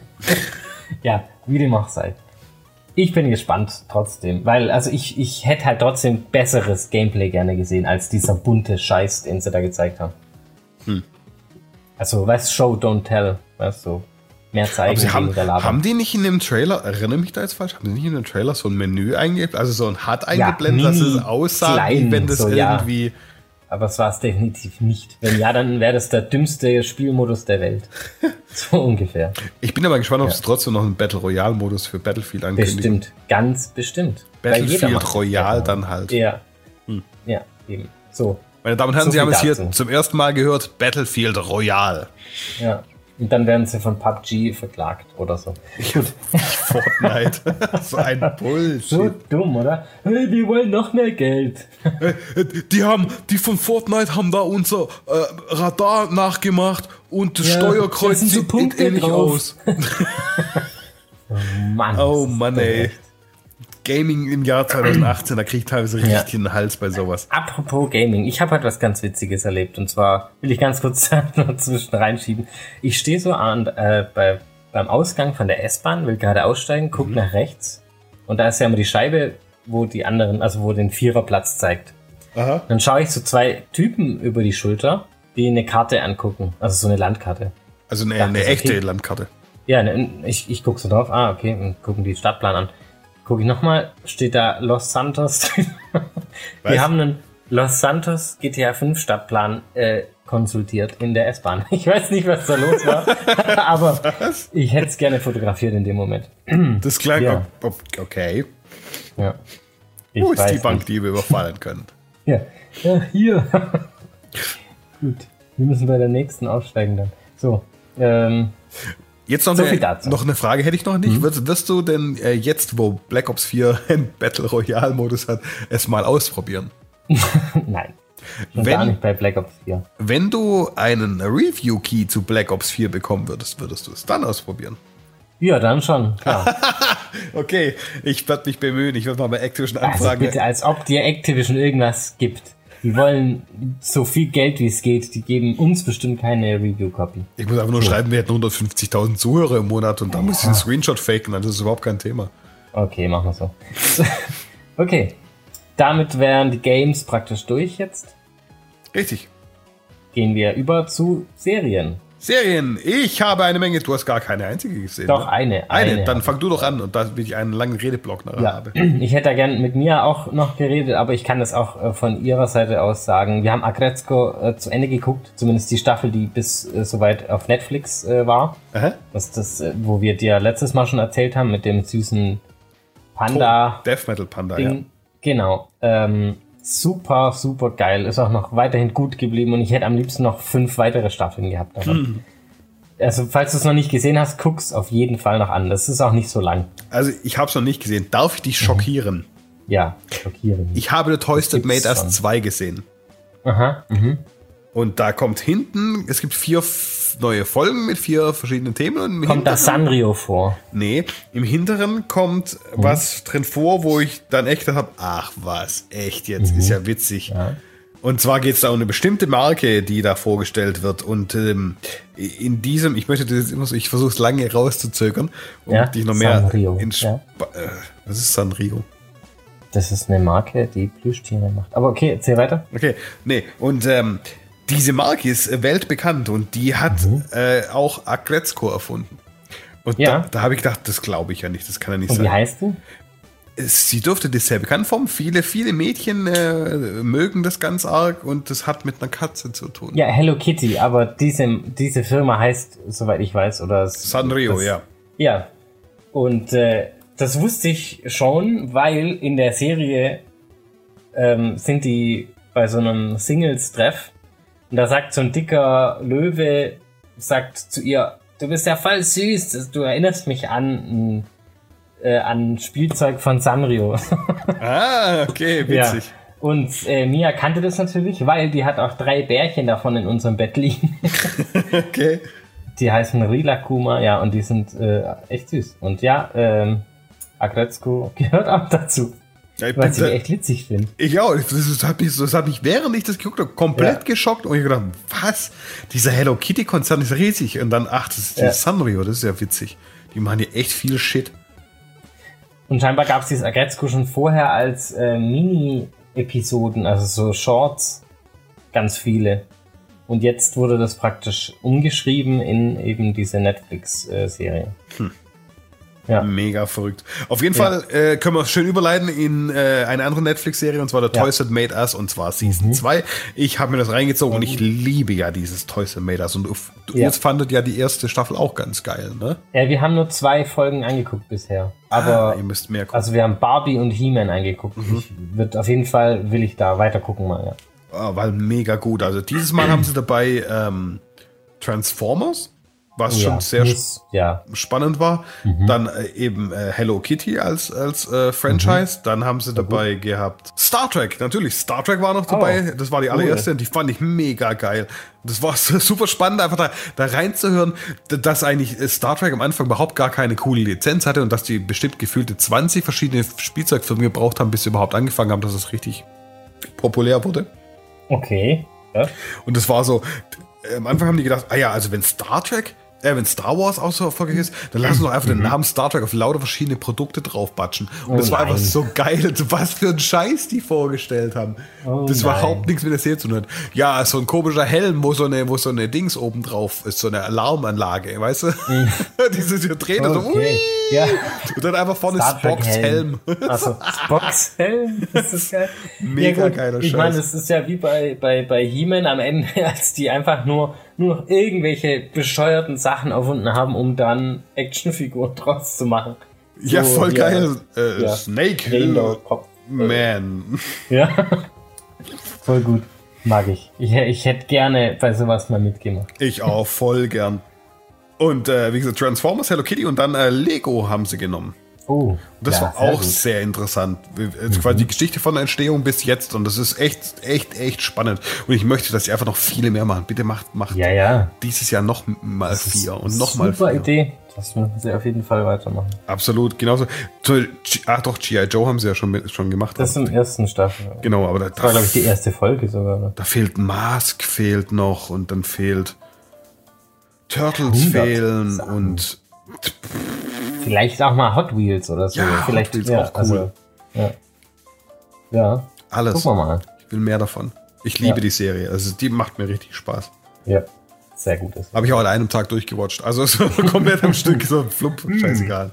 Ja, wie dem auch sei. Ich bin gespannt trotzdem, weil, also ich, ich hätte halt trotzdem besseres Gameplay gerne gesehen, als dieser bunte Scheiß, den sie da gezeigt haben. Hm. Also, weißt du, Show, don't tell, weißt du. Mehr zeigen. Sie haben, haben die nicht in dem Trailer, erinnere mich da jetzt falsch, haben die nicht in dem Trailer so ein Menü eingeblendet, also so ein H U D eingeblendet, ja, dass es aussah, klein, wie wenn das so, irgendwie... Ja. Aber es war es definitiv nicht. Wenn ja, dann wäre das der dümmste Spielmodus der Welt. So ungefähr. Ich bin aber gespannt, ob ja. es trotzdem noch einen Battle Royale Modus für Battlefield ankündigt. Bestimmt, ganz bestimmt. Battlefield Royale dann halt. Ja, hm. ja, eben. So. Meine Damen und Herren, so Sie haben es hier dazu. zum ersten Mal gehört, Battlefield Royale. Ja. Und dann werden sie von P U B G verklagt oder so. Ja, Fortnite. So ein Bullshit. So dumm, oder? Hey, die wollen noch mehr Geld. Die haben, die von Fortnite haben da unser äh, Radar nachgemacht und das ja, Steuerkreuz sieht so ähnlich aus. Oh Mann. Oh Mann, ey. Recht. Gaming im Jahr zwanzig achtzehn, da kriege ich teilweise richtig ja. den Hals bei sowas. Apropos Gaming, ich habe halt was ganz Witziges erlebt. Und zwar will ich ganz kurz noch zwischen reinschieben. Ich stehe so an, äh, bei, beim Ausgang von der S-Bahn, will gerade aussteigen, guck mhm. nach rechts. Und da ist ja immer die Scheibe, wo die anderen, also wo den Viererplatz zeigt. Aha. Dann schaue ich so zwei Typen über die Schulter, die eine Karte angucken. Also so eine Landkarte. Also eine, eine echte okay. Landkarte. Ja, ne, ich, ich gucke so drauf. Ah, okay, und gucken die Stadtplan an. Guck ich nochmal, steht da Los Santos. Wir haben einen Los Santos G T A fünf Stadtplan äh, konsultiert in der S-Bahn. Ich weiß nicht, was da los war, aber was? Ich hätte es gerne fotografiert in dem Moment. Das klang ja. okay. Ja. Ich Wo ist die weiß Bank, nicht. die wir überfallen können? Ja, ja hier. Gut, wir müssen bei der nächsten aussteigen dann. So, ähm, Jetzt noch, So eine, viel dazu. noch eine Frage hätte ich noch nicht. Mhm. Wirst, wirst du denn äh, jetzt, wo Black Ops vier einen Battle Royale Modus hat, es mal ausprobieren? nein. Und Wenn- gar nicht bei Black Ops vier. Wenn du einen Review Key zu Black Ops vier bekommen würdest, würdest du es dann ausprobieren? Ja, dann schon, klar. Okay, ich werde mich bemühen. Ich werde mal bei Activision Also anfragen. bitte, als ob dir Activision irgendwas gibt. Die wollen so viel Geld, wie es geht. Die geben uns bestimmt keine Review-Copy. Ich muss einfach nur schreiben, wir hätten hundertfünfzigtausend Zuhörer im Monat und da muss ich einen Screenshot faken, dann ist das überhaupt kein Thema. Okay, machen wir so. Okay, damit wären die Games praktisch durch jetzt. Richtig. Gehen wir über zu Serien. Serien, ich habe eine Menge, du hast gar keine einzige gesehen. Doch, ne? eine. Eine, dann habe fang du doch an und da will ich einen langen Redeblock nachher Ja, habe. ich hätte da gern mit Mia auch noch geredet, aber ich kann das auch äh, von ihrer Seite aus sagen. Wir haben Agretzko äh, zu Ende geguckt, zumindest die Staffel, die bis äh, soweit auf Netflix äh, war. Aha. Das ist das, äh, wo wir dir letztes Mal schon erzählt haben mit dem süßen Panda. Death Metal Panda, Ding. ja. Genau. Ähm, super, super geil. Ist auch noch weiterhin gut geblieben und ich hätte am liebsten noch fünf weitere Staffeln gehabt. Aber Hm. Also, falls du es noch nicht gesehen hast, guck's auf jeden Fall noch an. Das ist auch nicht so lang. Also ich habe es noch nicht gesehen. Darf ich dich schockieren? Ja, schockierend. Ich habe The Toysted gibt's Made Us schon. zwei gesehen. Aha, mhm. Und da kommt hinten, es gibt vier f- neue Folgen mit vier verschiedenen Themen. Und im Kommt da Sanrio vor? Nee, im Hinteren kommt was drin vor, wo ich dann echt gedacht habe, ach was, echt jetzt, ist ja witzig. Ja. Und zwar geht es da um eine bestimmte Marke, die da vorgestellt wird. Und ähm, in diesem, ich möchte das jetzt immer so, ich versuche es lange rauszuzögern, um Ja, dich noch mehr Sanrio, in ja. äh, was ist Sanrio? Das ist eine Marke, die Plüschtiere macht. Aber okay, erzähl weiter. Okay, nee, und ähm, diese Marke ist äh, weltbekannt und die hat äh, auch Agretzko erfunden. Und Ja. da, da habe ich gedacht, das glaube ich ja nicht, das kann ja nicht Und sein. wie heißt die? Sie dürfte das sehr bekannt vom. Viele, viele Mädchen äh, mögen das ganz arg und das hat mit einer Katze zu tun. Ja, Hello Kitty, aber diese, diese Firma heißt, soweit ich weiß, oder... es- Sanrio, das, ja. Ja, und äh, das wusste ich schon, weil in der Serie ähm, sind die bei so einem Singles-Treff und da sagt so ein dicker Löwe, sagt zu ihr, du bist ja voll süß, das- du erinnerst mich an, äh, an Spielzeug von Sanrio. Ah, okay, witzig. Ja. Und äh, Mia kannte das natürlich, weil die hat auch drei Bärchen davon in unserem Bett liegen. Okay. Die heißen Rilakuma, ja, und die sind äh, echt süß. Und ja, ähm, Agretzko gehört auch dazu, Ja, ich, weil bin sie die da, echt witzig finde. ich auch. Das, ist- das, hat mich, das hat mich, während ich das geguckt habe, komplett Ja. geschockt. Und ich gedacht, was? Dieser Hello Kitty-Konzern ist riesig. Und dann, ach, das ist Ja. die Sanrio, das ist ja witzig. Die machen hier echt viel Shit. Und scheinbar gab es dieses Agretzko schon vorher als äh, Mini-Episoden, also so Shorts, ganz viele. Und jetzt wurde das praktisch umgeschrieben in eben diese Netflix-Serie. Hm. Ja. Mega verrückt. Auf jeden Ja. Fall äh, können wir schön überleiten in äh, eine andere Netflix-Serie, und zwar The Ja. Toys That Made Us, und zwar Season zwei. Ich habe mir das reingezogen und ich liebe ja dieses Toys That Made Us. Und uff, du Ja. jetzt fandet ja die erste Staffel auch ganz geil, ne? Ja, wir haben nur zwei Folgen angeguckt bisher. Aber ah, ihr müsst mehr gucken. also wir haben Barbie und He-Man angeguckt. Ich wird auf jeden Fall will ich da weiter gucken mal, ja. Ah, war mega gut. Also dieses Mal haben sie dabei ähm, Transformers, was ja, schon sehr muss, ja. spannend war. Dann äh, eben äh, Hello Kitty als, als äh, Franchise. Dann haben sie dabei gehabt Star Trek, natürlich. Star Trek war noch dabei. Oh, das war die allererste und die fand ich mega geil. Das war so super spannend, einfach da, da reinzuhören, d- dass eigentlich äh, Star Trek am Anfang überhaupt gar keine coole Lizenz hatte und dass die bestimmt gefühlte zwanzig verschiedene Spielzeugfirmen gebraucht haben, bis sie überhaupt angefangen haben, dass es richtig populär wurde. Okay. Ja. Und das war so, äh, am Anfang haben die gedacht, ah ja, also wenn Star Trek, äh, wenn Star Wars auch so erfolgreich ist, dann lassen wir doch einfach den Namen Star Trek auf lauter verschiedene Produkte draufbatschen. Und Oh das war nein. einfach so geil, was für ein Scheiß die vorgestellt haben. Oh das nein. überhaupt nichts mit der Serie zu tun hat. Ja, so ein komischer Helm, wo so eine, wo so eine Dings oben drauf ist, so eine Alarmanlage, weißt du? Dieses hier dreht und so, ui, Okay. Ja. und dann einfach vorne Star Trek Spocks Helm. Also Spocks Helm, das ist geil. Mega ja, gut. geiler Ich Scheiß. meine, das ist ja wie bei, bei, bei He-Man am Ende, als die einfach nur, nur noch irgendwelche bescheuerten Sachen erfunden haben, um dann Actionfiguren draus zu machen. Ja, So, voll ja, geil. Äh, ja. Snake Rainbow Hill. Pop. Man. Ja. Voll gut. Mag ich. ich. Ich hätte gerne bei sowas mal mitgemacht. Ich auch, voll gern. Und äh, wie gesagt, Transformers, Hello Kitty und dann äh, Lego haben sie genommen. Oh. Und das ja, war sehr auch gut. sehr interessant. Mhm. Quasi die Geschichte von der Entstehung bis jetzt. Und das ist echt, echt, echt spannend. Und ich möchte, dass sie einfach noch viele mehr machen. Bitte macht, macht ja, ja. dieses Jahr noch mal Das vier ist und noch mal vier. Super Idee. Das müssen sie auf jeden Fall weitermachen. Absolut, genauso. Ach doch, G I. Joe haben sie ja schon, schon gemacht. Das ist im ersten Staffel. Genau, aber da, das war, glaube ich, die erste Folge sogar. Ne? Da fehlt Mask, fehlt noch und dann fehlt Turtles fehlen Sachen. Und vielleicht auch mal Hot Wheels oder so. Ja, vielleicht Hot Wheels ja, auch cool. Also, ja. ja. Alles. Gucken wir mal. Ich will mehr davon. Ich liebe ja. die Serie. Also die macht mir richtig Spaß. Ja. Sehr gut ist. Habe ich auch an einem Tag durchgewatcht. Also so komplett am Stück, so flupp, scheißegal.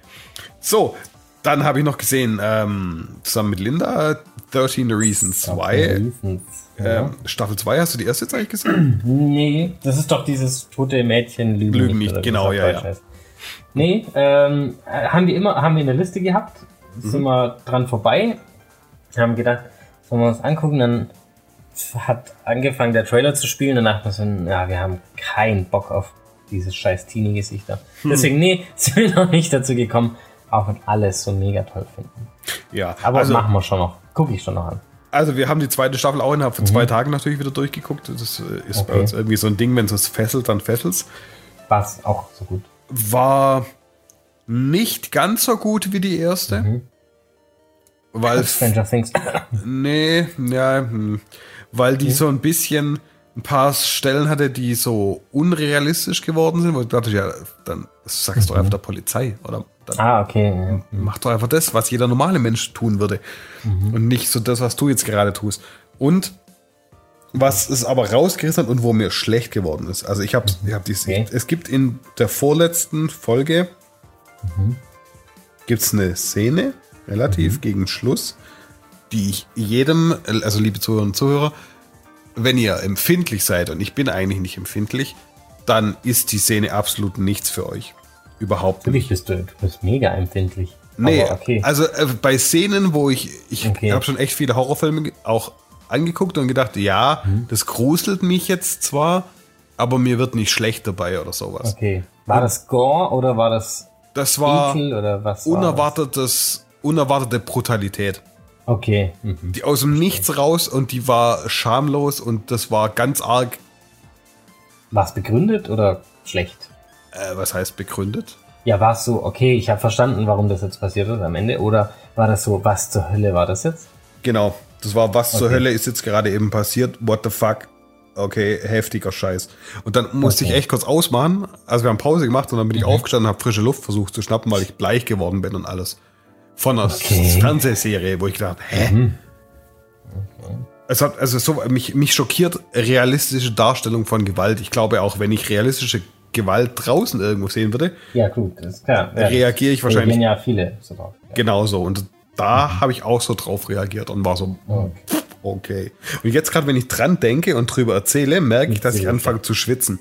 So, dann habe ich noch gesehen, ähm, zusammen mit Linda, thirteen Reasons zwei. Reasons. Ja. Ähm, Staffel zwei, hast du die erste jetzt eigentlich gesehen? Nee, das ist doch dieses tote Mädchen Lügen, Lügen nicht. nicht genau, ja, ja. Heißt. Nee, ähm, haben wir immer, haben wir in der Liste gehabt, mhm. sind wir dran vorbei, haben gedacht, sollen wir uns angucken, dann hat angefangen der Trailer zu spielen, danach wir so, ja, wir haben keinen Bock auf diese scheiß Teenie-Gesichter. Hm. Deswegen, nee, sind wir noch nicht dazu gekommen, auch wenn alles so mega toll finden. Ja. Aber also, machen wir schon noch, gucke ich schon noch an. Also wir haben die zweite Staffel auch innerhalb von mhm. zwei Tagen natürlich wieder durchgeguckt. Das ist okay. bei uns irgendwie so ein Ding, wenn es fesselt, dann fesselt's. War es auch so gut? War nicht ganz so gut wie die erste. Mhm. Weil Stranger Things. Nee, ja, hm. weil die okay. so ein bisschen ein paar Stellen hatte, die so unrealistisch geworden sind, wo ich dachte, ja, dann sagst du mhm. einfach der Polizei oder dann ah, okay. Ja. Mach doch einfach das, was jeder normale Mensch tun würde mhm. und nicht so das, was du jetzt gerade tust. Und was es aber rausgerissen hat und wo mir schlecht geworden ist. Also ich habe ich hab dies, okay. es gibt in der vorletzten Folge mhm. gibt's eine Szene, relativ mhm. gegen Schluss, die ich jedem, also liebe Zuhörer und Zuhörer, wenn ihr empfindlich seid, und ich bin eigentlich nicht empfindlich, dann ist die Szene absolut nichts für euch. Überhaupt nicht. Bist du, du bist mega empfindlich. Nee, aber okay. Also äh, bei Szenen, wo ich, ich okay. habe schon echt viele Horrorfilme auch angeguckt und gedacht, ja, mhm. das gruselt mich jetzt zwar, aber mir wird nicht schlecht dabei oder sowas. Okay. War und das Gore oder war das Das war Ekel oder was unerwartetes, unerwartete Brutalität. Okay. Mhm. Die aus dem Nichts raus und die war schamlos und das war ganz arg. War es begründet oder schlecht? Äh, was heißt begründet? Ja, war es so, okay, ich habe verstanden, warum das jetzt passiert ist am Ende, oder war das so, was zur Hölle war das jetzt? Genau, das war, was okay. zur Hölle ist jetzt gerade eben passiert, what the fuck, okay, heftiger Scheiß. Und dann musste okay. ich echt kurz ausmachen, also wir haben Pause gemacht und dann bin ich mhm. aufgestanden und habe frische Luft versucht zu schnappen, weil ich bleich geworden bin und alles. Von einer okay. Fernsehserie, wo ich dachte, hä? Mhm. Okay. Es hat, also so, mich, mich schockiert realistische Darstellung von Gewalt. Ich glaube auch, wenn ich realistische Gewalt draußen irgendwo sehen würde, ja gut, das ist klar. Ja, reagiere ich wahrscheinlich. Ja viele so drauf. Ja. Genauso. Und da mhm. habe ich auch so drauf reagiert und war so, okay. okay. Und jetzt gerade, wenn ich dran denke und drüber erzähle, merke ich, dass ich anfange zu schwitzen.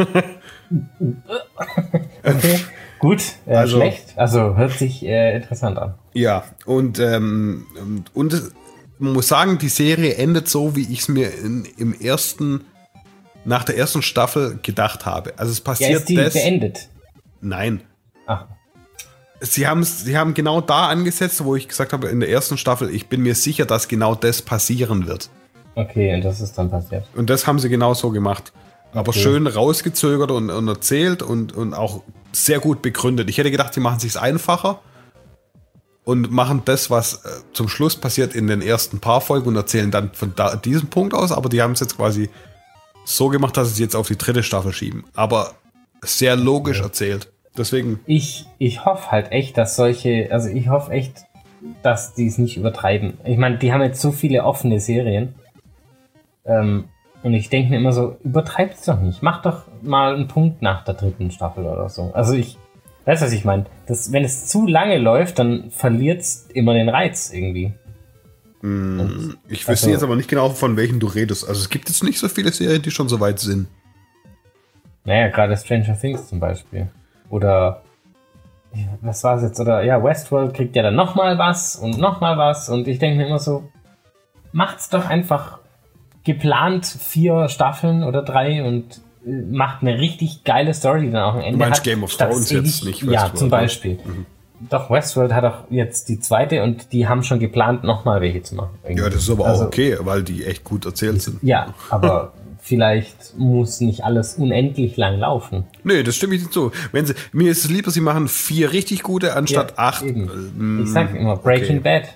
Okay, gut, äh, also, schlecht. Also hört sich äh, interessant an. Ja, und, ähm, und man muss sagen, die Serie endet so, wie ich es mir in, im ersten nach der ersten Staffel gedacht habe. Also es passiert ja, ist die das. beendet? Nein. Ach. Sie haben sie haben genau da angesetzt, wo ich gesagt habe in der ersten Staffel, ich bin mir sicher, dass genau das passieren wird. Okay, und das ist dann passiert. Und das haben sie genau so gemacht. Aber okay. schön rausgezögert und, und erzählt und, und auch sehr gut begründet. Ich hätte gedacht, sie machen es sich einfacher und machen das, was äh, zum Schluss passiert in den ersten paar Folgen und erzählen dann von da, diesem Punkt aus. Aber die haben es jetzt quasi so gemacht, dass sie es jetzt auf die dritte Staffel schieben. Aber sehr logisch okay. erzählt. Deswegen. Ich, ich hoffe halt echt, dass solche, also ich hoffe echt, dass die es nicht übertreiben. Ich meine, die haben jetzt so viele offene Serien. Ähm, und ich denke mir immer so, übertreibt es doch nicht. Mach doch mal einen Punkt nach der dritten Staffel oder so. Also ich, weißt du, was ich meine? Das, wenn es zu lange läuft, dann verliert es immer den Reiz irgendwie. Und, ich wüsste also, jetzt aber nicht genau, von welchen du redest. Also es gibt jetzt nicht so viele Serien, die schon so weit sind. Naja, gerade Stranger Things zum Beispiel. Oder was war es jetzt? Oder ja, Westworld kriegt ja dann nochmal was und nochmal was. Und ich denke mir immer so, macht's doch einfach geplant vier Staffeln oder drei und macht eine richtig geile Story, die dann auch am Ende du meinst hat. Game of Thrones jetzt nicht Westworld? Ja, zum Beispiel. Mhm. Doch, Westworld hat auch jetzt die zweite und die haben schon geplant, nochmal welche zu machen. Irgendwie. Ja, das ist aber also, auch okay, weil die echt gut erzählt sind. Ja, aber vielleicht muss nicht alles unendlich lang laufen. Nee, das stimme ich nicht zu. Wenn sie, mir ist es lieber, sie machen vier richtig gute anstatt ja, acht. Eben. Ich sag immer, Breaking okay. Bad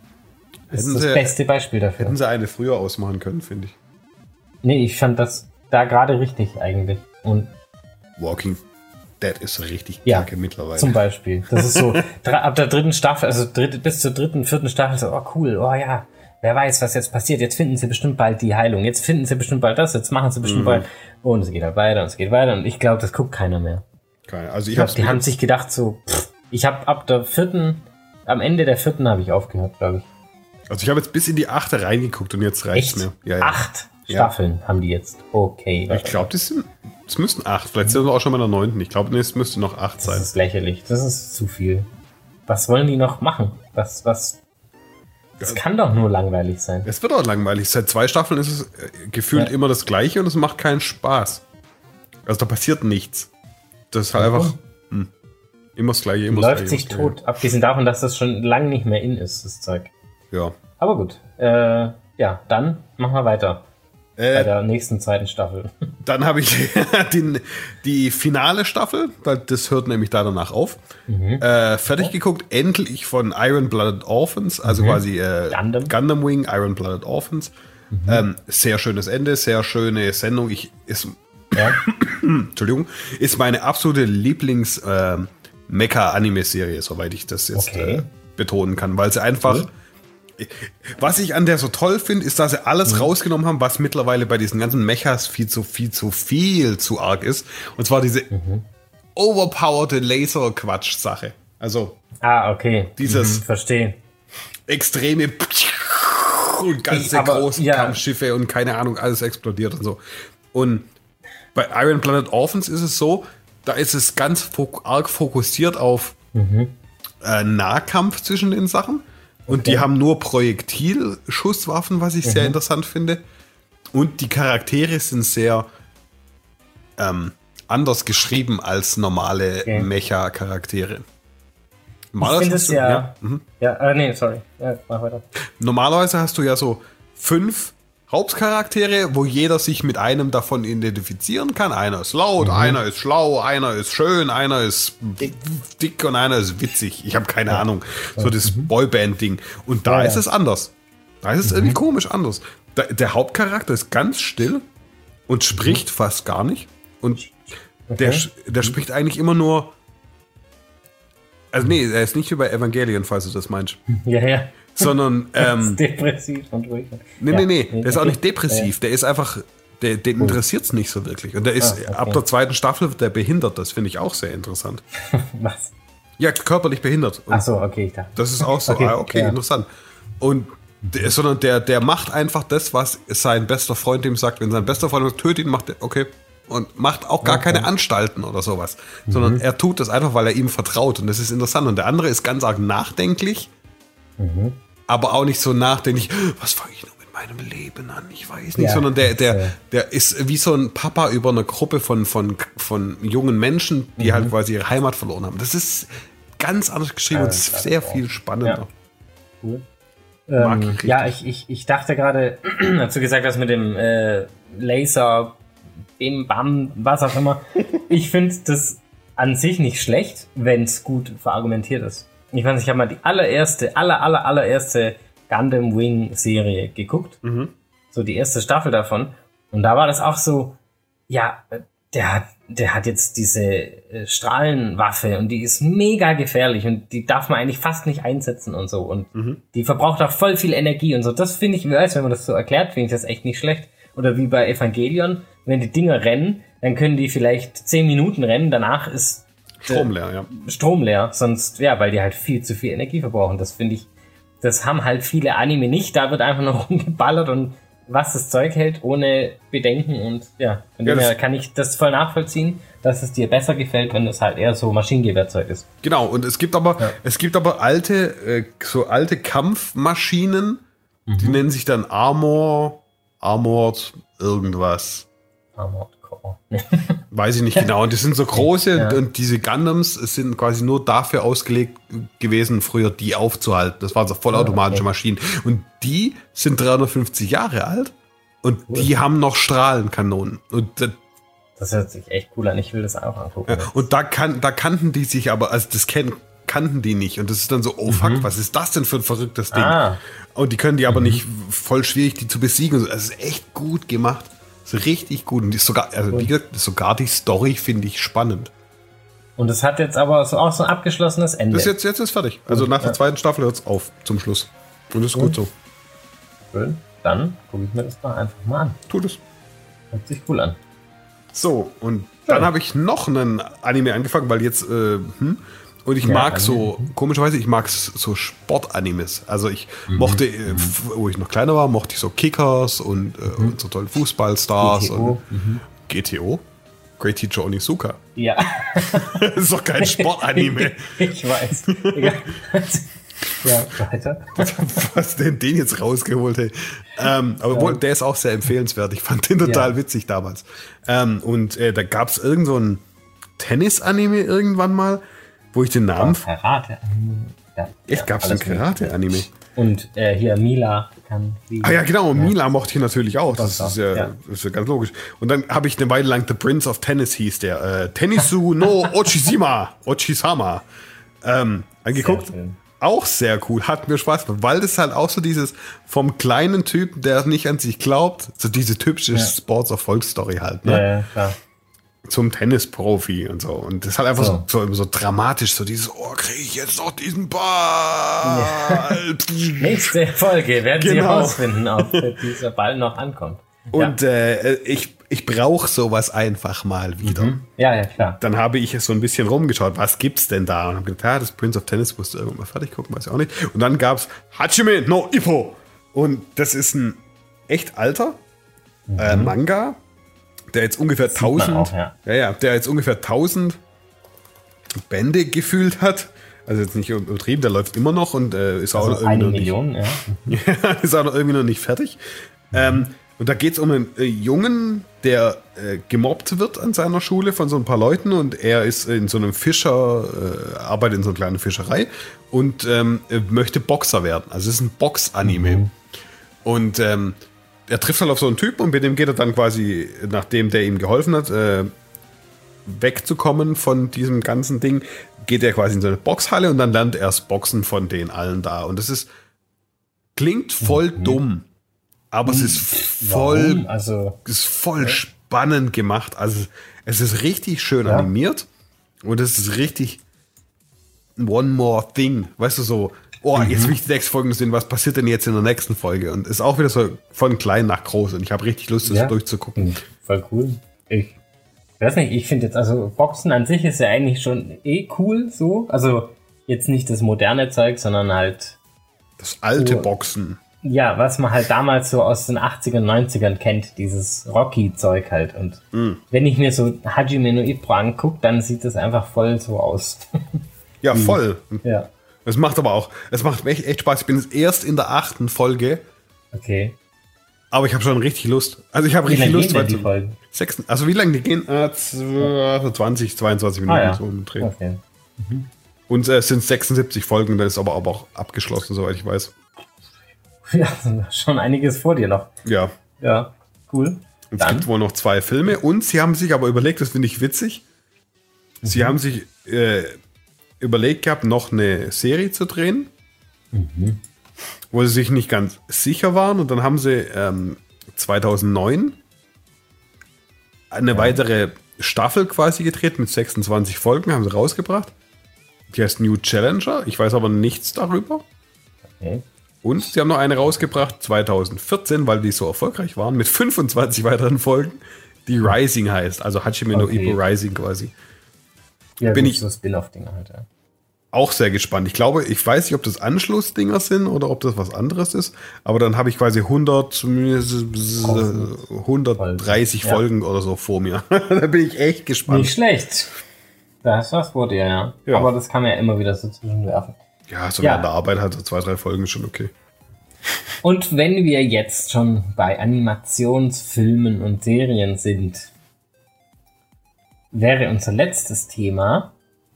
ist hätten das sie, beste Beispiel dafür. Hätten sie eine früher ausmachen können, finde ich. Nee, ich fand das da gerade richtig eigentlich. Und Walking Dead ist richtig ja, kacke mittlerweile. Zum Beispiel. Das ist so, ab der dritten Staffel, also dritte, bis zur dritten, vierten Staffel, so, oh cool, oh ja, wer weiß, was jetzt passiert. Jetzt finden sie bestimmt bald die Heilung. Jetzt finden sie bestimmt bald das. Jetzt machen sie bestimmt mhm. bald. Und es geht halt weiter und es geht weiter. Und ich glaube, das guckt keiner mehr. Keine. Also ich, ich glaube, die haben sich gedacht so, pff, ich habe ab der vierten, am Ende der vierten habe ich aufgehört, glaube ich. Also ich habe jetzt bis in die achte reingeguckt und jetzt reicht's mir. Ja, ja. Acht Staffeln ja. haben die jetzt. Okay. Ich glaube, das sind, es müssten acht. Vielleicht sind wir auch schon bei der neunten. Ich glaube, nee, es müsste noch acht das sein. Das ist lächerlich. Das ist zu viel. Was wollen die noch machen? Was, was? Das kann doch nur langweilig sein. Es wird auch langweilig. Seit zwei Staffeln ist es gefühlt ja. immer das Gleiche und es macht keinen Spaß. Also da passiert nichts. Das ist halt mhm. einfach mh, immer das Gleiche. Immer Läuft das sich Gleiche. tot. Abgesehen davon, dass das schon lang nicht mehr in ist, das Zeug. Ja. Aber gut. Äh, ja, dann machen wir weiter. Äh, bei der nächsten zweiten Staffel. Dann habe ich die, die finale Staffel, weil das hört nämlich da danach auf, mhm. äh, fertig oh. geguckt. Endlich von Iron Blooded Orphans, also mhm. quasi äh, Gundam. Gundam Wing, Iron Blooded Orphans. Mhm. Ähm, sehr schönes Ende, sehr schöne Sendung. Ich ist, ja. Entschuldigung, ist meine absolute Lieblings äh, Mecha-Anime-Serie, soweit ich das jetzt okay. äh, betonen kann, weil sie einfach cool. Was ich an der so toll finde, ist, dass sie alles mhm. rausgenommen haben, was mittlerweile bei diesen ganzen Mechas viel zu viel zu viel zu arg ist. Und zwar diese mhm. overpowerte Laser-Quatsch-Sache. Also ah, okay. Dieses mhm, verstehe. extreme und ganze Aber, große ja. Kampfschiffe und keine Ahnung, alles explodiert und so. Und bei Iron Blooded Orphans ist es so, da ist es ganz fok- arg fokussiert auf mhm. äh, Nahkampf zwischen den Sachen. Und okay. die haben nur Projektilschusswaffen, was ich mhm. sehr interessant finde. Und die Charaktere sind sehr ähm, anders geschrieben als normale okay. Mecha-Charaktere. Ich finde es ja... Ja, mhm. ja äh, nee, sorry. Ja, mach weiter. Normalerweise hast du ja so fünf Hauptcharaktere, wo jeder sich mit einem davon identifizieren kann. Einer ist laut, mhm. einer ist schlau, einer ist schön, einer ist dick, dick und einer ist witzig. Ich habe keine ja. Ahnung. So das mhm. Boyband-Ding. Und da ja, ist ja. es anders. Da ist es mhm. irgendwie komisch anders. Da, der Hauptcharakter ist ganz still und spricht mhm. fast gar nicht. Und okay. der, der spricht eigentlich immer nur... Also nee, er ist nicht wie bei Evangelion, falls du das meinst. Ja, ja. Sondern ähm, depressiv und ruhig. Nee, nee, nee, der ist auch nicht depressiv, der ist einfach, der, den interessiert es nicht so wirklich. Und der ist, ah, okay. ab der zweiten Staffel wird der behindert, das finde ich auch sehr interessant. Was? Ja, körperlich behindert. Und ach so, okay, ich dachte. Das ist auch so, okay, ah, okay ja. interessant. Und der, sondern der, der macht einfach das, was sein bester Freund ihm sagt. Wenn sein bester Freund sagt, töte ihn, macht er, okay. Und macht auch gar okay. keine Anstalten oder sowas. Mhm. Sondern er tut das einfach, weil er ihm vertraut. Und das ist interessant. Und der andere ist ganz arg nachdenklich. Mhm. Aber auch nicht so nachdenklich, was fange ich noch mit meinem Leben an? Ich weiß nicht, ja, sondern der, der, der ist wie so ein Papa über eine Gruppe von, von, von jungen Menschen, die mhm. halt quasi ihre Heimat verloren haben. Das ist ganz anders geschrieben äh, und sehr viel spannender. Ja, cool. Ähm, ich ja ich, ich, ich dachte gerade, als du gesagt hast mit dem äh, Laser, Bim, Bam, was auch immer. Ich finde das an sich nicht schlecht, wenn es gut verargumentiert ist. Ich weiß nicht, ich habe mal die allererste, aller, aller, allererste Gundam Wing Serie geguckt. Mhm. So die erste Staffel davon. Und da war das auch so, ja, der hat, der hat jetzt diese äh, Strahlenwaffe und die ist mega gefährlich und die darf man eigentlich fast nicht einsetzen und so. Und mhm. die verbraucht auch voll viel Energie und so. Das finde ich, als wenn man das so erklärt, finde ich das echt nicht schlecht. Oder wie bei Evangelion, wenn die Dinger rennen, dann können die vielleicht zehn Minuten rennen, danach ist Strom leer, ja. Strom leer, sonst, ja, weil die halt viel zu viel Energie verbrauchen. Das finde ich, das haben halt viele Anime nicht. Da wird einfach nur rumgeballert und was das Zeug hält, ohne Bedenken und ja, von Ja, dem das- her kann ich das voll nachvollziehen, dass es dir besser gefällt, wenn es halt eher so Maschinengewehrzeug ist. Genau, und es gibt aber, Ja. es gibt aber alte, äh, so alte Kampfmaschinen, die nennen sich dann Armor, Armored, irgendwas. Armored Core. Weiß ich nicht genau. Und die sind so große Ja. und diese Gundams sind quasi nur dafür ausgelegt gewesen, früher die aufzuhalten. Das waren so vollautomatische Ah, okay. Maschinen. Und die sind dreihundertfünfzig Jahre alt und die haben noch Strahlenkanonen. Und, äh, Das hört sich echt cool an. Ich will das auch angucken. und da, kann, da kannten die sich aber, also das kennen, kannten die nicht. Und das ist dann so, oh fuck, was ist das denn für ein verrücktes Ding? Ah. Und die können die aber nicht voll schwierig, die zu besiegen. Das ist echt gut gemacht. Das ist richtig gut. Und die ist sogar, also wie gesagt, sogar die Story finde ich spannend. Und es hat jetzt aber so auch so ein abgeschlossenes Ende. Das ist jetzt, jetzt ist fertig. Also nach der Ja. zweiten Staffel hört es auf zum Schluss. Und das ist gut so. Schön. Dann gucke ich mir das doch einfach mal an. Tut es. Hört sich cool an. So, und dann Ja. habe ich noch einen Anime angefangen, weil jetzt, äh, hm, und ich Ja, mag Anime. so, komischerweise, ich mag so Sportanimes. Also ich mochte, äh, f- wo ich noch kleiner war, mochte ich so Kickers und, äh, und so tolle Fußballstars. G T O. Und G T O? Great Teacher Onizuka. Ja. Das ist doch kein Sportanime. Ich weiß. Egal. Ja, weiter. Was denn den jetzt rausgeholt, hey. Ähm, aber wohl, der ist auch sehr empfehlenswert. Ich fand den total Ja. witzig damals. Ähm, und äh, da gab es irgend so ein Tennis-Anime irgendwann mal, wo ich den Namen... Karate. Ja, Echt, ja, gab es ein alles gut. Karate-Anime? Und äh, hier Mila kann fliegen. Ah ja, genau, Mila mochte ich natürlich auch. Das Das ist ja, ja. das ist ja ganz logisch. Und dann habe ich eine Weile lang The Prince of Tennis hieß der. Äh, Tennisu no Ochishima. Ochisama. Ähm, angeguckt. Sehr schön. Auch sehr cool, hat mir Spaß gemacht, weil das halt auch so dieses vom kleinen Typen, der nicht an sich glaubt, so diese typische Ja. Sports-Erfolgsstory halt, ne? Ja, ja, klar. Zum Tennisprofi und so. Und das ist halt einfach so, So. so, so dramatisch, so dieses, oh, kriege ich jetzt noch diesen Ball? Nächste Folge werden Sie Genau. herausfinden, ob dieser Ball noch ankommt. Und äh, ich, ich brauche sowas einfach mal wieder. Ja, ja, klar. Dann habe ich so ein bisschen rumgeschaut, was gibt's denn da? Und habe gedacht, ja, das Prince of Tennis musste irgendwann mal fertig gucken, weiß ich auch nicht. Und dann gab's Hajime no Ippo. Und das ist ein echt alter äh, Manga, der jetzt ungefähr man tausend, auch, ja. ja, ja, der jetzt ungefähr tausend Bände gefühlt hat. Also jetzt nicht übertrieben, der läuft immer noch und äh, ist auch Also noch eine irgendwie noch Million, ja. nicht, ist auch noch irgendwie noch nicht fertig. Ähm, und da geht es um einen äh, Jungen, der äh, gemobbt wird an seiner Schule von so ein paar Leuten und er ist in so einem Fischer, äh, arbeitet in so einer kleinen Fischerei und ähm, äh, möchte Boxer werden. Also es ist ein Box-Anime. Und ähm, er trifft halt auf so einen Typen und mit dem geht er dann quasi, nachdem der ihm geholfen hat, äh, wegzukommen von diesem ganzen Ding, geht er quasi in so eine Boxhalle und dann lernt er das Boxen von den allen da. Und das ist, klingt voll dumm, aber es ist voll, Warum? Also, ist voll spannend gemacht. Also es ist richtig schön Ja. animiert und es ist richtig one more thing. Weißt du, so, oh, jetzt will ich die nächste Folge sehen, was passiert denn jetzt in der nächsten Folge? Und ist auch wieder so von klein nach groß und ich habe richtig Lust, das ja. durchzugucken. Hm, voll cool. Ich weiß nicht, ich finde jetzt, also Boxen an sich ist ja eigentlich schon eh cool so. Also jetzt nicht das moderne Zeug, sondern halt, Das alte So. Boxen. ja, was man halt damals so aus den achtzigern, neunzigern kennt, dieses Rocky-Zeug halt. Und wenn ich mir so Hajime no Ippo angucke, dann sieht das einfach voll so aus. Ja, voll. Ja, Es macht aber auch, es macht mir echt, echt Spaß. Ich bin jetzt erst in der achten Folge, okay. aber ich habe schon richtig Lust. Also ich habe Wie richtig lange Lust, gehen denn weil die so Folgen? sechs, also wie lange die gehen? Äh, zwanzig, zweiundzwanzig Minuten Ah ja, so im Dreh. okay. Und äh, es sind sechsundsiebzig Folgen, dann ist aber, aber auch abgeschlossen, soweit ich weiß. Ja, schon einiges vor dir noch. Ja. Ja, cool. Und es Dann, gibt wohl noch zwei Filme und sie haben sich aber überlegt, das finde ich witzig, sie haben sich äh, überlegt gehabt, noch eine Serie zu drehen, wo sie sich nicht ganz sicher waren und dann haben sie ähm, zweitausendneun eine weitere Staffel quasi gedreht mit sechsundzwanzig Folgen, haben sie rausgebracht. Die heißt New Challenger, ich weiß aber nichts darüber. okay. Und sie haben noch eine rausgebracht, zweitausendvierzehn, weil die so erfolgreich waren, mit fünfundzwanzig weiteren Folgen, die Rising heißt. Also Hajime no Okay. Ippo Rising quasi. Ja, Bin gut, ich- so Spin-off-Dinger halt, ja. auch sehr gespannt. Ich glaube, ich weiß nicht, ob das Anschlussdinger sind oder ob das was anderes ist, aber dann habe ich quasi hundert, zumindest hundertdreißig Folgen, Folgen ja. oder so vor mir. Da bin ich echt gespannt. Nicht schlecht. Das was wurde ja, ja. ja. Aber das kann man ja immer wieder so zwischenwerfen. Ja, so ja. während der Arbeit halt so zwei, drei Folgen ist schon okay. Und wenn wir jetzt schon bei Animationsfilmen und Serien sind, wäre unser letztes Thema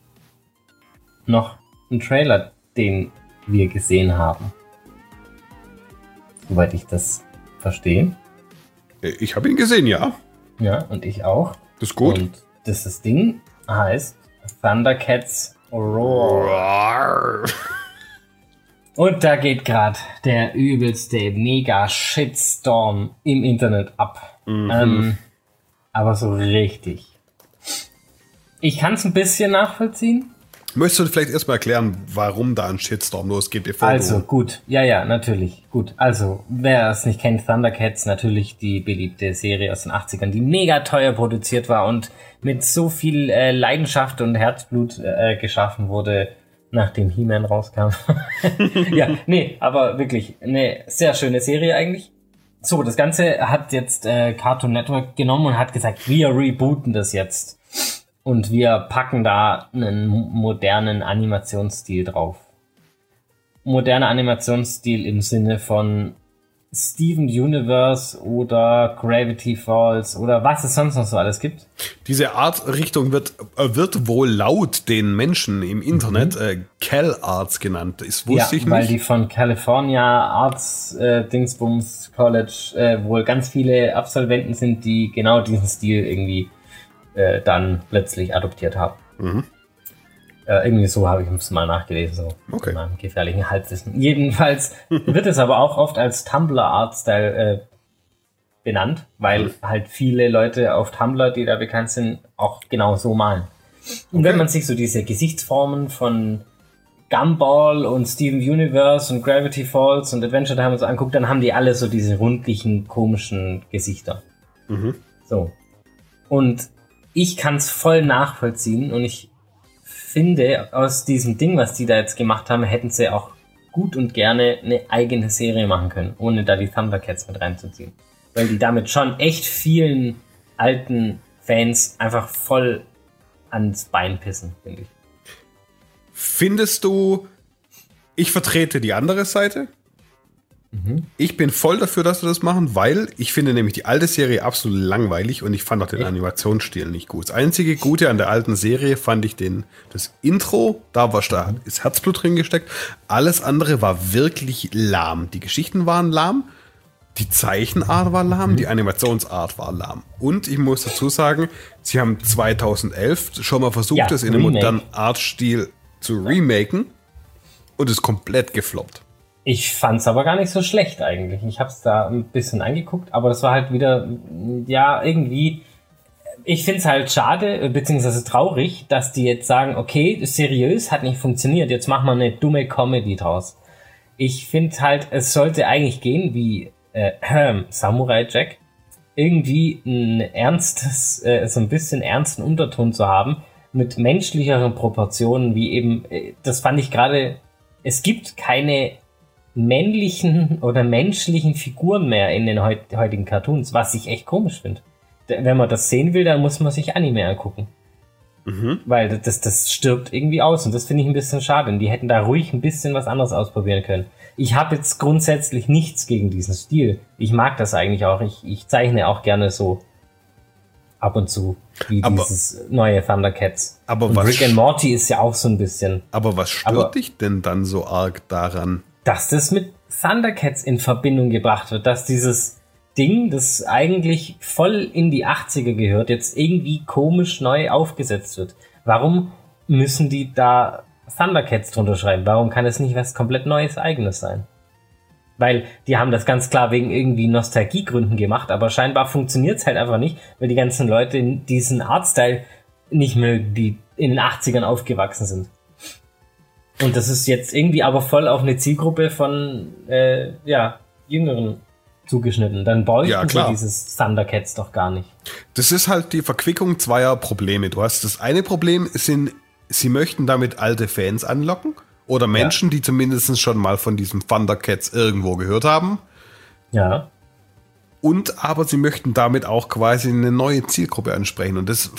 noch ein Trailer, den wir gesehen haben. Soweit ich das verstehe. Ich habe ihn gesehen, ja. Ja, und ich auch. Das ist gut. Und das, das Ding heißt Thundercats Roar. Roar. Und da geht gerade der übelste Mega-Shitstorm im Internet ab. Mhm. Ähm, aber so richtig. Ich kann es ein bisschen nachvollziehen. Möchtest du vielleicht erstmal erklären, warum da ein Shitstorm losgeht? Bevor also, gut. Ja, ja, natürlich. Gut. Also, wer es nicht kennt, Thundercats, natürlich die beliebte Serie aus den achtzigern, die mega teuer produziert war und mit so viel äh, Leidenschaft und Herzblut äh, geschaffen wurde, nachdem He-Man rauskam. Ja, nee, aber wirklich eine sehr schöne Serie eigentlich. So, das Ganze hat jetzt äh, Cartoon Network genommen und hat gesagt, wir rebooten das jetzt. Und wir packen da einen modernen Animationsstil drauf. Moderner Animationsstil im Sinne von Steven Universe oder Gravity Falls oder was es sonst noch so alles gibt. Diese Art-Richtung wird, wird wohl laut den Menschen im Internet mhm. äh, Cal Arts genannt. Das wusste ja, ich nicht. Weil die von California Arts äh, Dingsbums College äh, wohl ganz viele Absolventen sind, die genau diesen Stil irgendwie äh, dann plötzlich adoptiert haben. Mhm. Äh, irgendwie so habe ich es mal nachgelesen, so okay. in meinem gefährlichen Halbwissen. Jedenfalls wird es aber auch oft als Tumblr Artstyle äh, benannt, weil mhm. halt viele Leute auf Tumblr, die da bekannt sind, auch genau so malen. Und okay. wenn man sich so diese Gesichtsformen von Gumball und Steven Universe und Gravity Falls und Adventure Time und so anguckt, dann haben die alle so diese rundlichen, komischen Gesichter. Mhm. So. Und ich kann es voll nachvollziehen und ich finde, aus diesem Ding, was die da jetzt gemacht haben, hätten sie auch gut und gerne eine eigene Serie machen können, ohne da die Thundercats mit reinzuziehen. Weil die damit schon echt vielen alten Fans einfach voll ans Bein pissen, finde ich. Findest du, ich vertrete die andere Seite? Mhm. Ich bin voll dafür, dass wir das machen, weil ich finde nämlich die alte Serie absolut langweilig und ich fand auch den ja. Animationsstil nicht gut. Das einzige Gute an der alten Serie fand ich den, das Intro, da war da mhm. ist Herzblut drin gesteckt. Alles andere war wirklich lahm. Die Geschichten waren lahm, die Zeichenart war lahm, mhm. die Animationsart war lahm. Und ich muss dazu sagen, sie haben zweitausendelf schon mal versucht, ja, das in einem modernen Artstil zu remaken und ist komplett gefloppt. Ich fand's aber gar nicht so schlecht eigentlich. Ich hab's da ein bisschen angeguckt, aber das war halt wieder, ja, irgendwie, ich find's halt schade, beziehungsweise traurig, dass die jetzt sagen, okay, seriös, hat nicht funktioniert, jetzt machen wir eine dumme Comedy draus. Ich find halt, es sollte eigentlich gehen wie äh, äh, Samurai Jack, irgendwie ein ernstes, äh, so ein bisschen ernsten Unterton zu haben, mit menschlicheren Proportionen, wie eben, äh, das fand ich gerade, es gibt keine männlichen oder menschlichen Figuren mehr in den heut, heutigen Cartoons, was ich echt komisch finde. Wenn man das sehen will, dann muss man sich Anime angucken. Mhm. Weil das, das stirbt irgendwie aus und das finde ich ein bisschen schade. Und die hätten da ruhig ein bisschen was anderes ausprobieren können. Ich habe jetzt grundsätzlich nichts gegen diesen Stil. Ich mag das eigentlich auch. Ich, ich zeichne auch gerne so ab und zu, wie aber, dieses neue Thundercats. Aber und was Rick and Morty ist ja auch so ein bisschen. Aber was stört aber, dich denn dann so arg daran? Dass das mit Thundercats in Verbindung gebracht wird, dass dieses Ding, das eigentlich voll in die achtziger gehört, jetzt irgendwie komisch neu aufgesetzt wird. Warum müssen die da Thundercats drunter schreiben? Warum kann es nicht was komplett Neues, Eigenes sein? Weil die haben das ganz klar wegen irgendwie Nostalgiegründen gemacht, aber scheinbar funktioniert es halt einfach nicht, weil die ganzen Leute diesen Artstyle nicht mögen, die in den achtzigern aufgewachsen sind. Und das ist jetzt irgendwie aber voll auf eine Zielgruppe von, äh, ja, Jüngeren zugeschnitten. Dann bräuchten ja, sie dieses Thundercats doch gar nicht. Das ist halt die Verquickung zweier Probleme. Du hast das eine Problem, es sind sie möchten damit alte Fans anlocken oder Menschen, ja. die zumindest schon mal von diesem Thundercats irgendwo gehört haben. Ja. Und aber sie möchten damit auch quasi eine neue Zielgruppe ansprechen. Und das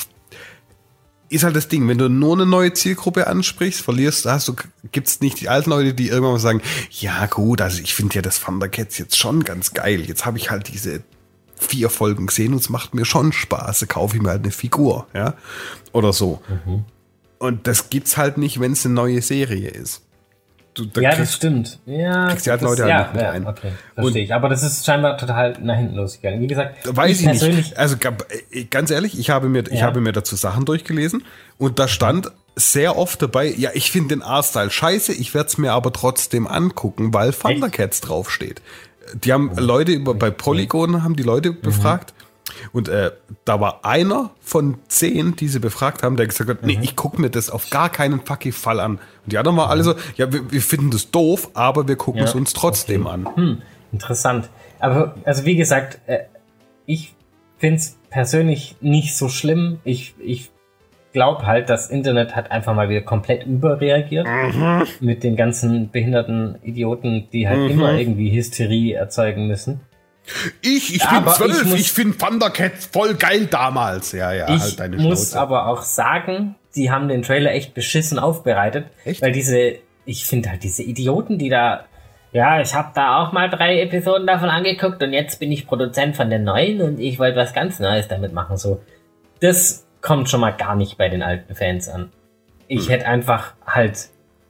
ist halt das Ding, wenn du nur eine neue Zielgruppe ansprichst, verlierst, hast du, gibt's nicht die alten Leute, die irgendwann mal sagen, ja gut, also ich finde ja das Thundercats jetzt schon ganz geil. Jetzt habe ich halt diese vier Folgen gesehen und es macht mir schon Spaß. Da kaufe ich mir halt eine Figur, ja, oder so. Mhm. Und das gibt's halt nicht, wenn es eine neue Serie ist. Du, da ja, kriegst, das stimmt. Ja, kriegst du halt das, Leute ja, halt nicht mit ja, ein. Okay, verstehe ich. Aber das ist scheinbar total nach hinten losgegangen. Wie gesagt, weiß ich, ich nicht. Also ganz ehrlich, ich habe mir, ich ja. habe mir dazu Sachen durchgelesen und da stand sehr oft dabei, ja, ich finde den Artstyle scheiße, ich werde es mir aber trotzdem angucken, weil Thundercats draufsteht. Die haben oh. Leute über, bei Polygon haben die Leute mhm. befragt. Und äh, da war einer von zehn, die sie befragt haben, der gesagt hat, mhm. nee, ich gucke mir das auf gar keinen fucking Fall an. Und die anderen waren mhm. alle so, ja, wir, wir finden das doof, aber wir gucken ja. es uns trotzdem okay. an. Hm. Interessant. Aber, also wie gesagt, äh, ich finde es persönlich nicht so schlimm. Ich, ich glaube halt, das Internet hat einfach mal wieder komplett überreagiert mhm. mit den ganzen behinderten Idioten, die halt mhm. immer irgendwie Hysterie erzeugen müssen. Ich, ich bin zwölf, ich, ich finde Thundercats voll geil damals. Ja, ja, ich halt deine muss Schnauze. Aber auch sagen, die haben den Trailer echt beschissen aufbereitet. Echt? Weil diese, ich finde halt diese Idioten, die da, ja, ich habe da auch mal drei Episoden davon angeguckt und jetzt bin ich Produzent von den neuen und ich wollte was ganz Neues damit machen. So, das kommt schon mal gar nicht bei den alten Fans an. Ich hm. hätte einfach halt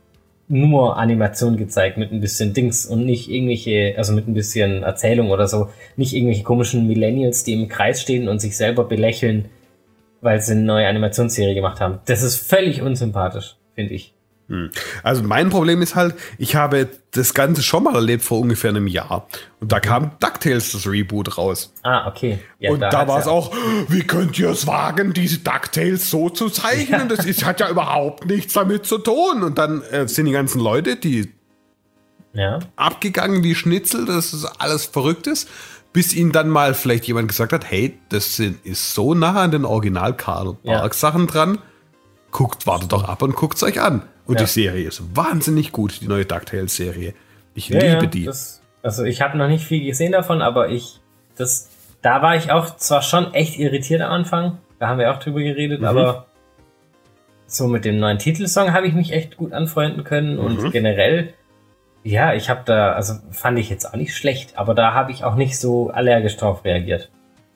nur Animation gezeigt mit ein bisschen Dings und nicht irgendwelche, also mit ein bisschen Erzählung oder so, nicht irgendwelche komischen Millennials, die im Kreis stehen und sich selber belächeln, weil sie eine neue Animationsserie gemacht haben. Das ist völlig unsympathisch, finde ich. Also mein Problem ist halt, ich habe das Ganze schon mal erlebt vor ungefähr einem Jahr. Und da kam DuckTales, das Reboot, raus. Ah, okay. Ja, und da, da war es ja auch, wie könnt ihr es wagen, diese DuckTales so zu zeichnen? Ja. Das ist, hat ja überhaupt nichts damit zu tun. Und dann äh, sind die ganzen Leute, die ja. abgegangen wie Schnitzel, das ist alles Verrücktes, bis ihnen dann mal vielleicht jemand gesagt hat, hey, das sind, ist so nah an den Original-Carl-Barks-Sachen ja. dran, guckt, wartet doch ab und guckt es euch an. Und ja. die Serie ist wahnsinnig gut, die neue DuckTales-Serie. Ich ja, liebe ja, die. Das, also ich habe noch nicht viel gesehen davon, aber ich, das, da war ich auch zwar schon echt irritiert am Anfang, da haben wir auch drüber geredet, mhm. aber so mit dem neuen Titelsong habe ich mich echt gut anfreunden können mhm. und generell, ja, ich habe da, also fand ich jetzt auch nicht schlecht, aber da habe ich auch nicht so allergisch drauf reagiert.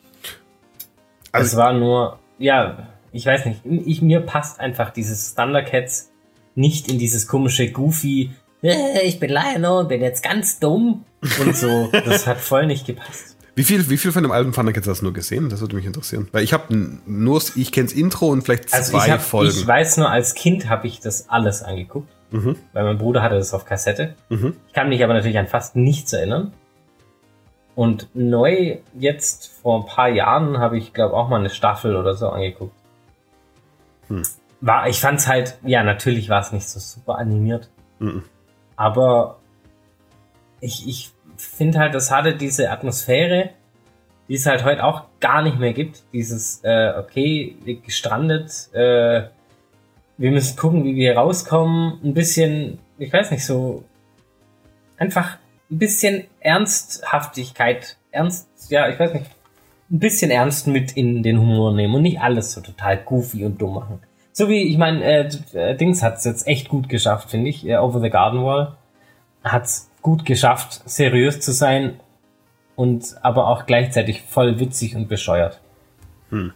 Also es war nur, ja, ich weiß nicht, ich, mir passt einfach dieses Thundercats nicht in dieses komische Goofy, äh, ich bin Lionel, bin jetzt ganz dumm und so. Das hat voll nicht gepasst. Wie viel, wie viel von dem alten Thundercats hast du nur gesehen? Das würde mich interessieren. Weil ich habe nur, ich kenn's Intro und vielleicht zwei also ich hab, Folgen. Ich weiß nur, als Kind habe ich das alles angeguckt, mhm. weil mein Bruder hatte das auf Kassette. Mhm. Ich kann mich aber natürlich an fast nichts erinnern. Und neu, jetzt vor ein paar Jahren, habe ich, glaube auch mal eine Staffel oder so angeguckt. Hm. War, ich fand's halt, ja, natürlich war es nicht so super animiert. Mhm. Aber ich, ich finde halt, das hatte diese Atmosphäre, die es halt heute auch gar nicht mehr gibt. Dieses, äh, okay, gestrandet, äh, wir müssen gucken, wie wir hier rauskommen. Ein bisschen, ich weiß nicht, so einfach ein bisschen Ernsthaftigkeit, ernst, ja, ich weiß nicht, ein bisschen ernst mit in den Humor nehmen und nicht alles so total goofy und dumm machen. So wie, ich meine, äh, Dings hat's jetzt echt gut geschafft, finde ich. Äh, Over the Garden Wall hat's gut geschafft, seriös zu sein und aber auch gleichzeitig voll witzig und bescheuert. Hm.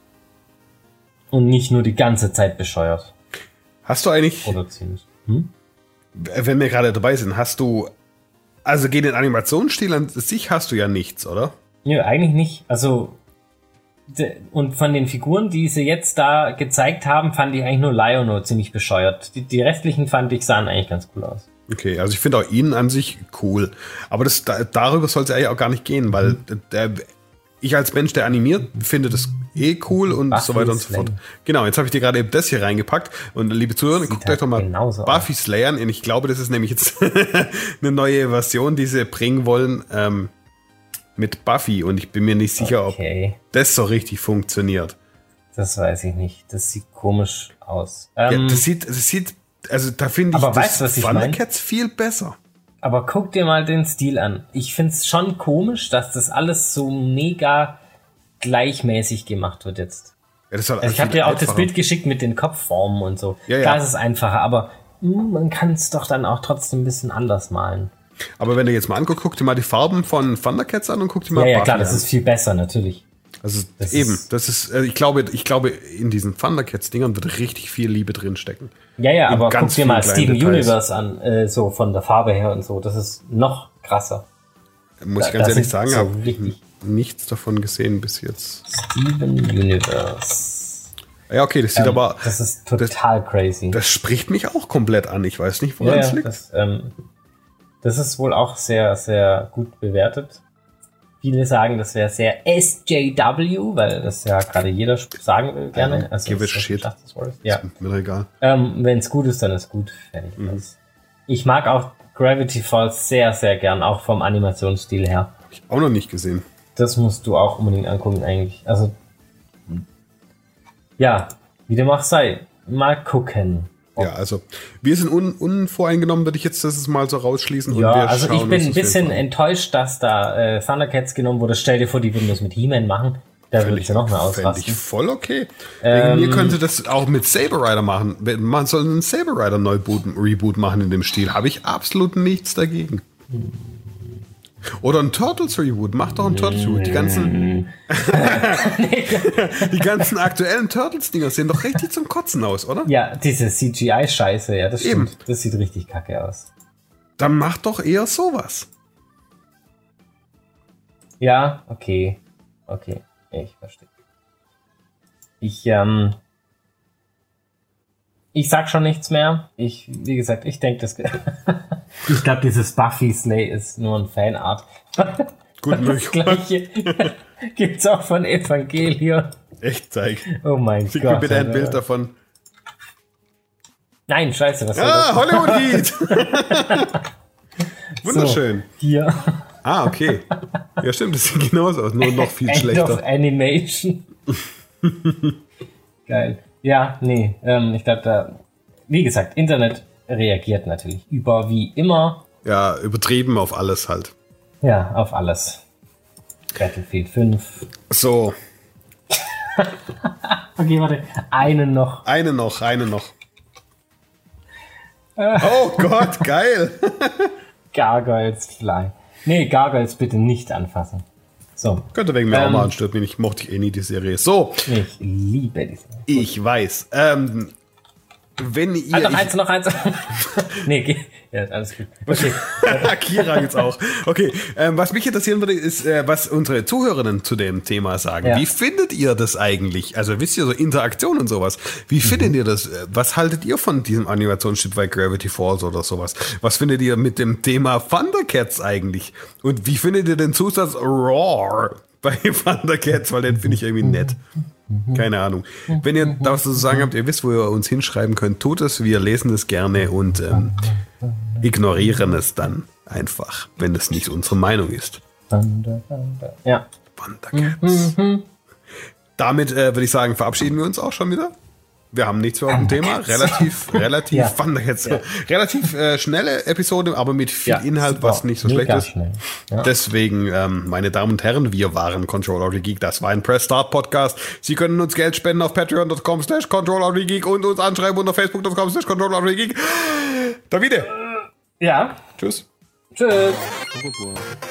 Und nicht nur die ganze Zeit bescheuert. Hast du eigentlich, oder ziemlich, hm? wenn wir gerade dabei sind, hast du, also gegen den Animationsstil an sich hast du ja nichts, oder? Nö, eigentlich nicht. Also, und von den Figuren, die sie jetzt da gezeigt haben, fand ich eigentlich nur Lionel ziemlich bescheuert. Die, die restlichen fand ich, sahen eigentlich ganz cool aus. Okay, also ich finde auch ihn an sich cool. Aber das, da, darüber soll es eigentlich auch gar nicht gehen, weil mhm. der, ich als Mensch, der animiert, finde das eh cool und Buffy so weiter und so fort. Genau, jetzt habe ich dir gerade eben das hier reingepackt. Und liebe Zuhörer, guckt halt euch doch mal Buffy Slayer an. Und ich glaube, das ist nämlich jetzt eine neue Version, die sie bringen wollen, ähm, mit Buffy und ich bin mir nicht sicher, okay. ob das so richtig funktioniert. Das weiß ich nicht. Das sieht komisch aus. Ja, Ähm, das sieht, das sieht, also da finde ich aber das weißt du, was ich mein? Thundercats viel besser. aber guck dir mal den Stil an. Ich find's schon komisch, dass das alles so mega gleichmäßig gemacht wird jetzt. Ja, das soll Also ich habe viel dir auch das einfacher. Bild geschickt mit den Kopfformen und so. Ja, ja. Klar, es ist einfacher, aber mh, man kann es doch dann auch trotzdem ein bisschen anders malen. Aber wenn du jetzt mal anguckst, guck dir mal die Farben von Thundercats an und guck dir mal Ja, ja, Buffy klar, das an. ist viel besser, natürlich. Also das eben, ist- das ist, äh, ich glaube, ich glaube, in diesen Thundercats-Dingern wird richtig viel Liebe drinstecken. Ja, ja, In aber ganz guck dir mal vielen Steven kleinen Details. Universe an, äh, so von der Farbe her und so. Das ist noch krasser. Muss ich Da- ganz das ehrlich ist sagen, so habe richtig. nichts davon gesehen bis jetzt. Steven Universe. Ja, okay, das sieht Ähm, aber, das ist total crazy. das spricht mich auch komplett an. Ich weiß nicht, woran ja, es ja, liegt. das, ähm, das ist wohl auch sehr, sehr gut bewertet. Viele sagen, das wäre sehr S J W, weil das ja gerade jeder sagen will gerne. Ja, Also give a Social shit. Justice Warriors. Ja. Mir doch egal. Ähm, wenn es gut ist, dann ist gut. Fertig. Mhm. Das- Ich mag auch Gravity Falls sehr, sehr gern, auch vom Animationsstil her. Hab ich auch noch nicht gesehen. Das musst du auch unbedingt angucken, eigentlich. Also, ja, wie dem auch sei. Mal gucken. Ja, also wir sind un unvoreingenommen, würde ich jetzt das mal so rausschließen. Und Ja, wir also schauen ich uns bin ein das bisschen Film an. enttäuscht, dass da äh, Thundercats genommen wurde. Stell dir vor, die würden das mit He-Man machen. Da würde ich ja noch mehr Fände ich ausrasten. voll okay. Ähm, Wegen mir könnte das auch mit Saber Rider machen. Man soll einen Saber Rider Neubooten, Reboot machen in dem Stil. Habe ich absolut nichts dagegen. Oder ein Turtles Reboot. Mach doch ein Turtles Reboot. Die ganzen, die ganzen aktuellen Turtles-Dinger sehen doch richtig zum Kotzen aus, oder? Ja, diese C G I-Scheiße, ja, das Eben. stimmt. Das sieht richtig kacke aus. Dann mach doch eher sowas. Ja, okay. Okay, ich verstehe. Ich, ähm. Ich sag schon nichts mehr. Ich, wie gesagt, ich denke, das. Ich glaube, dieses Buffy Slay ist nur ein Fanart. Gut Das möglich. gleiche gibt's auch von Evangelion. Echt, zeig. Oh mein Schick mir Gott. bitte ein Alter. Bild davon. Nein, scheiße, was Ah, soll Hollywood Heat! Wunderschön. das? Hier. Ah, okay. Ja, stimmt, das sieht genauso aus, nur noch viel End of schlechter. Animation. Geil. Ja, nee, ähm, ich glaube, da, wie gesagt, Internet reagiert natürlich über wie immer, Ja, übertrieben auf alles halt. ja, auf alles. Battlefield fünf. So, Okay, warte, einen noch. eine noch, eine noch. Oh Gott, geil. Gargoyles Fly. Nee, Gargoyles bitte nicht anfassen. So, Könnte wegen mir auch Ähm. mal anstört mich. Ich mochte ich eh nie die Serie. So, ich liebe diese. ich weiß. Ähm, wenn ihr... Halt noch ich- eins, noch eins. Nee, geh. Ja, alles gut. Okay. Akira jetzt auch. Okay, ähm, was mich interessieren würde, ist, äh, was unsere Zuhörerinnen zu dem Thema sagen. Ja. Wie findet ihr das eigentlich? Also wisst ihr, so Interaktion und sowas. Wie Mhm. findet ihr das? Äh, Was haltet ihr von diesem Animationsstück bei Gravity Falls oder sowas? Was findet ihr mit dem Thema Thundercats eigentlich? Und wie findet ihr den Zusatz Roar bei Thundercats? Weil den finde ich irgendwie nett. Keine Ahnung. Wenn ihr da was zu sagen habt, ihr wisst, wo ihr uns hinschreiben könnt, tut es. Wir lesen es gerne und ähm, ignorieren es dann einfach, wenn es nicht unsere Meinung ist. Thunder, Thunder. Ja. Thundercats. Damit äh, würde ich sagen, verabschieden wir uns auch schon wieder. Wir haben nichts mehr auf dem Thema. Relativ, relativ, Ja. Thundercats. Relativ äh, schnelle Episode, aber mit viel Ja, Inhalt, super. was nicht so Mega schlecht ist. schnell. Ja. Deswegen, ähm, meine Damen und Herren, wir waren Control Out Geek. Das war ein Press Start Podcast. Sie können uns Geld spenden auf patreon dot com slash control out geek und uns anschreiben unter facebook dot com slash control out geek. Davide. Ja. Tschüss. Tschüss. Au revoir.